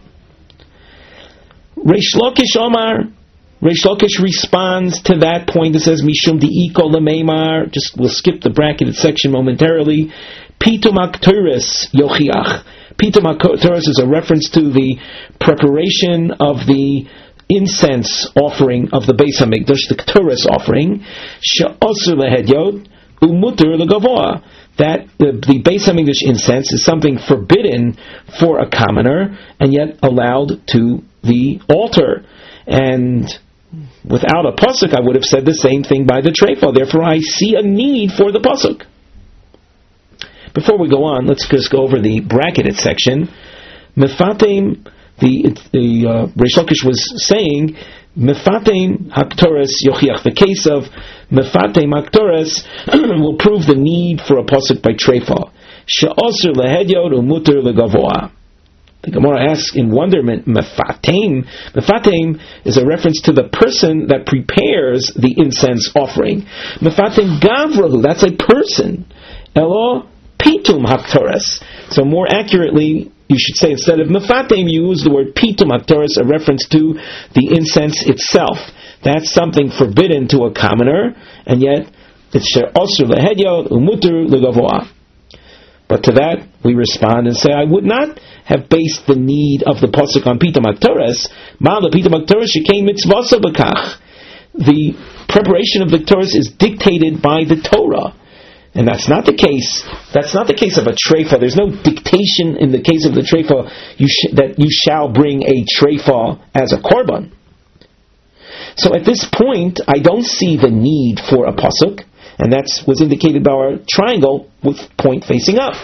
A: Reish Lakish Omar, Reish Lakish responds to that point. It says, Mishum di'iko lemeimar, just we'll skip the bracketed section momentarily. Pitum akturis yochiach. Pitum akturis is a reference to the preparation of the incense offering of the Beis HaMikdash, the Kturis offering. She'osur lehedyot. Umutur legavoa, that the, the Beis HaMikdash incense is something forbidden for a commoner and yet allowed to the altar. And without a pasuk, I would have said the same thing by the treifa. Therefore, I see a need for the pasuk. Before we go on, let's just go over the bracketed section. Mefatim, the the uh, Reish Lakish was saying, Mefatim haktoras yochiach. The case of Mefatim haktoras will prove the need for a pasuk by treifa. She'osur lehedyot umuter legavoa. The Gemara asks in wonderment, Mefatim. Mefatim is a reference to the person that prepares the incense offering. Mefatim gavrahu, that's a person. Elo pitum haktoras. So more accurately, you should say, instead of mefatim, you use the word pitum haktoras, a reference to the incense itself. That's something forbidden to a commoner, and yet it's she'osur lehedyot umuter legavoa. But to that we respond and say, I would not have based the need of the pasuk on pitum haktoras. Ma le pitum haktoras shekain mitzvasa b'kach. The preparation of the Torah is dictated by the Torah. And that's not the case. That's not the case of a treifa. There's no dictation in the case of the treifa you sh- that you shall bring a treifa as a korban. So at this point, I don't see the need for a pasuk, and that was indicated by our triangle with point facing up.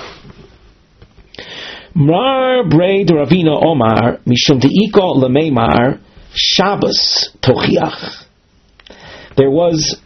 A: Mar brei Ravina Omar mishum deiko lemeimar Shabbos tochiach. There was.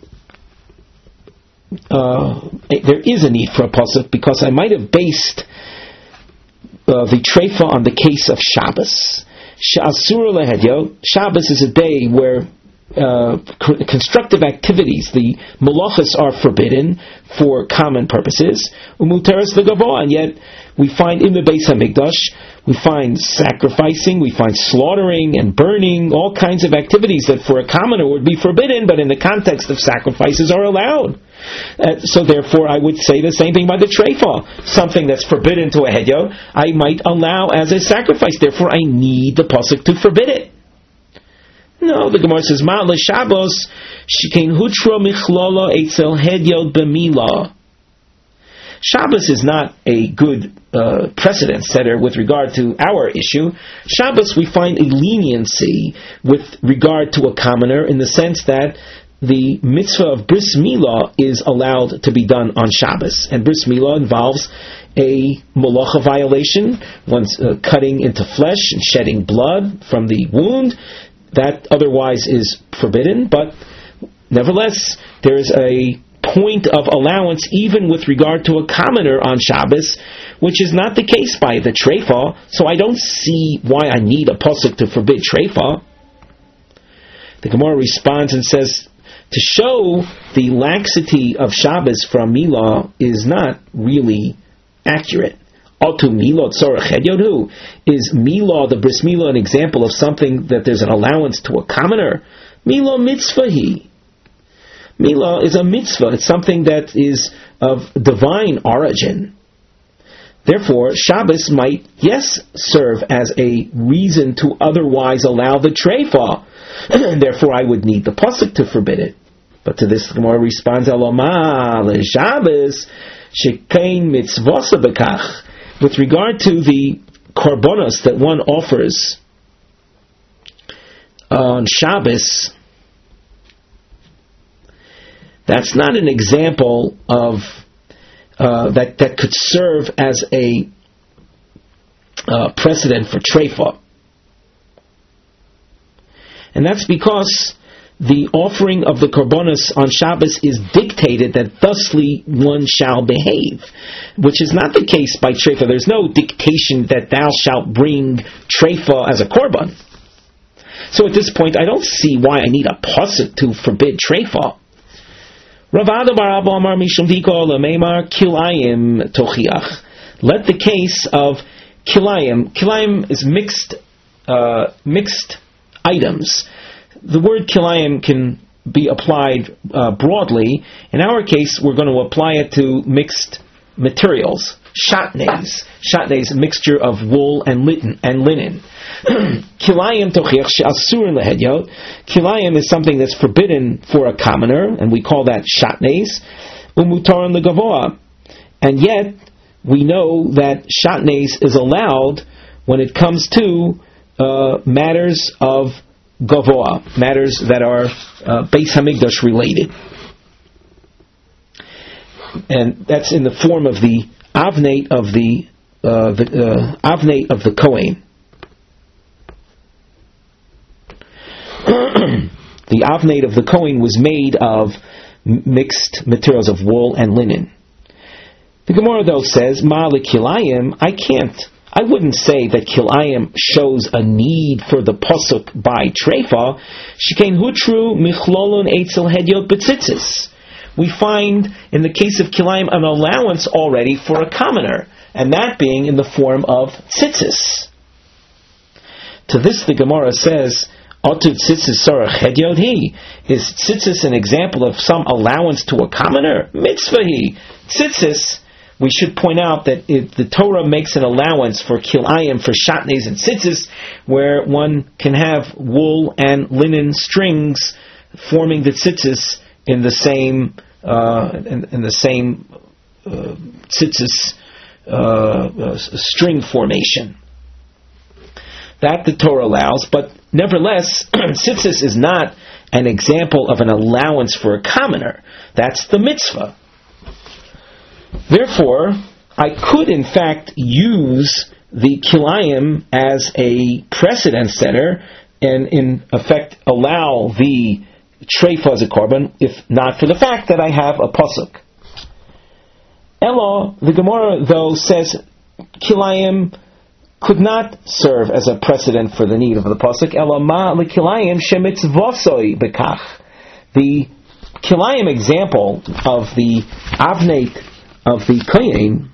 A: Uh, there is a need for a pasuk because I might have based uh, the treifa on the case of Shabbos. Sha'asura lehedyo. Shabbos is a day where uh, constructive activities, the malachas, are forbidden for common purposes. Umuteres legavoa, and yet we find in the Beis HaMikdash, we find sacrificing, we find slaughtering and burning, all kinds of activities that for a commoner would be forbidden, but in the context of sacrifices are allowed. Uh, so therefore I would say the same thing by the treifa. Something that's forbidden to a hedyo, I might allow as a sacrifice. Therefore I need the pasuk to forbid it. No, the Gemara says, Ma le Shabbos shikein hutra michlala etzel hedyot b'mila. Shabbos is not a good uh, precedent setter with regard to our issue. Shabbos, we find a leniency with regard to a commoner in the sense that the mitzvah of bris milah is allowed to be done on Shabbos, and bris milah involves a malacha violation, one's uh, cutting into flesh and shedding blood from the wound. That otherwise is forbidden, but nevertheless, there is a point of allowance even with regard to a commoner on Shabbos, which is not the case by the treifa, so I don't see why I need a pasuk to forbid treifa. The Gemara responds and says, to show the laxity of Shabbos from Milah is not really accurate. Otu Milah tzorach hedyot. Is Milah, the bris milah, an example of something that there's an allowance to a commoner? Milah mitzvahi. Milah is a mitzvah. It's something that is of divine origin. Therefore, Shabbos might, yes, serve as a reason to otherwise allow the treifa, and therefore I would need the pasuk to forbid it. But to this, the Gemara responds, Aloma leShabbos shekein mitzvasa bekach. With regard to the korbanos that one offers on Shabbos, that's not an example of uh, that that could serve as a uh, precedent for treifa, and that's because the offering of the korbanos on Shabbos is dictated that thusly one shall behave, which is not the case by treifa. There's no dictation that thou shalt bring treifa as a korban. So at this point, I don't see why I need a pasuk to forbid treifa. Rav Ada bar Abba Amar Mishum Diko Lameimar Kilayim Tochiach. Let the case of kilayim. Kilayim is mixed, uh, mixed items. The word kilayim can be applied uh, broadly. In our case, we're going to apply it to mixed materials. Shatnez. Shatnez, a mixture of wool and linen. And linen. Kilayim tochiach she'asur lehedyot. Kilayim is something that's forbidden for a commoner, and we call that shatnez. Umutar legavoa. And yet, we know that shatnez is allowed when it comes to uh, matters of gavoa, matters that are uh, Beis Hamikdash related. And that's in the form of the avnate of the uh, the uh, avnate of the Kohen. The avnate of the Kohen was made of mixed materials of wool and linen. The Gemara though says, Ma lekilayim, I can't, I wouldn't say that kilayim shows a need for the pasuk by treifa. Shikein hutru michlolun eitzel hedyot betzitzis. We find in the case of kilayim an allowance already for a commoner, and that being in the form of tzitzis. To this the Gemara says, Otud tzitzis sorach hedyot hi. Is tzitzis an example of some allowance to a commoner? Mitzvah hi. Tzitzis, we should point out that it, the Torah makes an allowance for kilayim, for shatnez and tzitzis, where one can have wool and linen strings forming the tzitzis in the same uh, in, in the same uh, tzitzis uh, uh, string formation. That the Torah allows, but nevertheless, tzitzis is not an example of an allowance for a commoner. That's the mitzvah. Therefore, I could in fact use the kilayim as a precedent setter and in effect allow the treifa as a korban, if not for the fact that I have a pasuk. Elo, the Gemara though says kilayim could not serve as a precedent for the need of the pasuk. Elo ma lekilayim shemitzvosoi bekach. The kilayim example of the avnate of the kohen,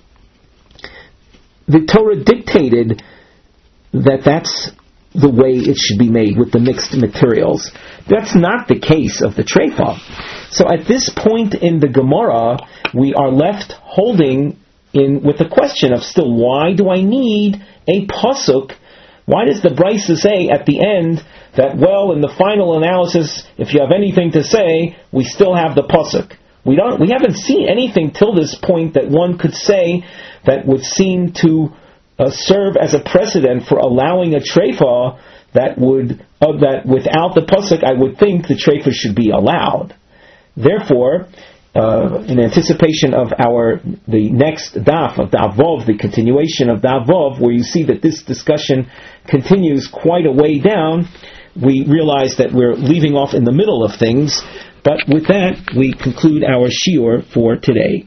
A: the Torah dictated that that's the way it should be made with the mixed materials. That's not the case of the treifa. So at this point in the Gemara, we are left holding in with the question of still, why do I need a pasuk? Why does the Brisa say at the end that, well, in the final analysis, if you have anything to say, we still have the pasuk? We don't. We haven't seen anything till this point that one could say that would seem to uh, serve as a precedent for allowing a treifa that would uh, that without the pasuk, I would think the treifa should be allowed. Therefore, uh, in anticipation of our the next daf of Daf Vov, the continuation of Daf Vov, where you see that this discussion continues quite a way down, we realize that we're leaving off in the middle of things. But with that, we conclude our shiur for today.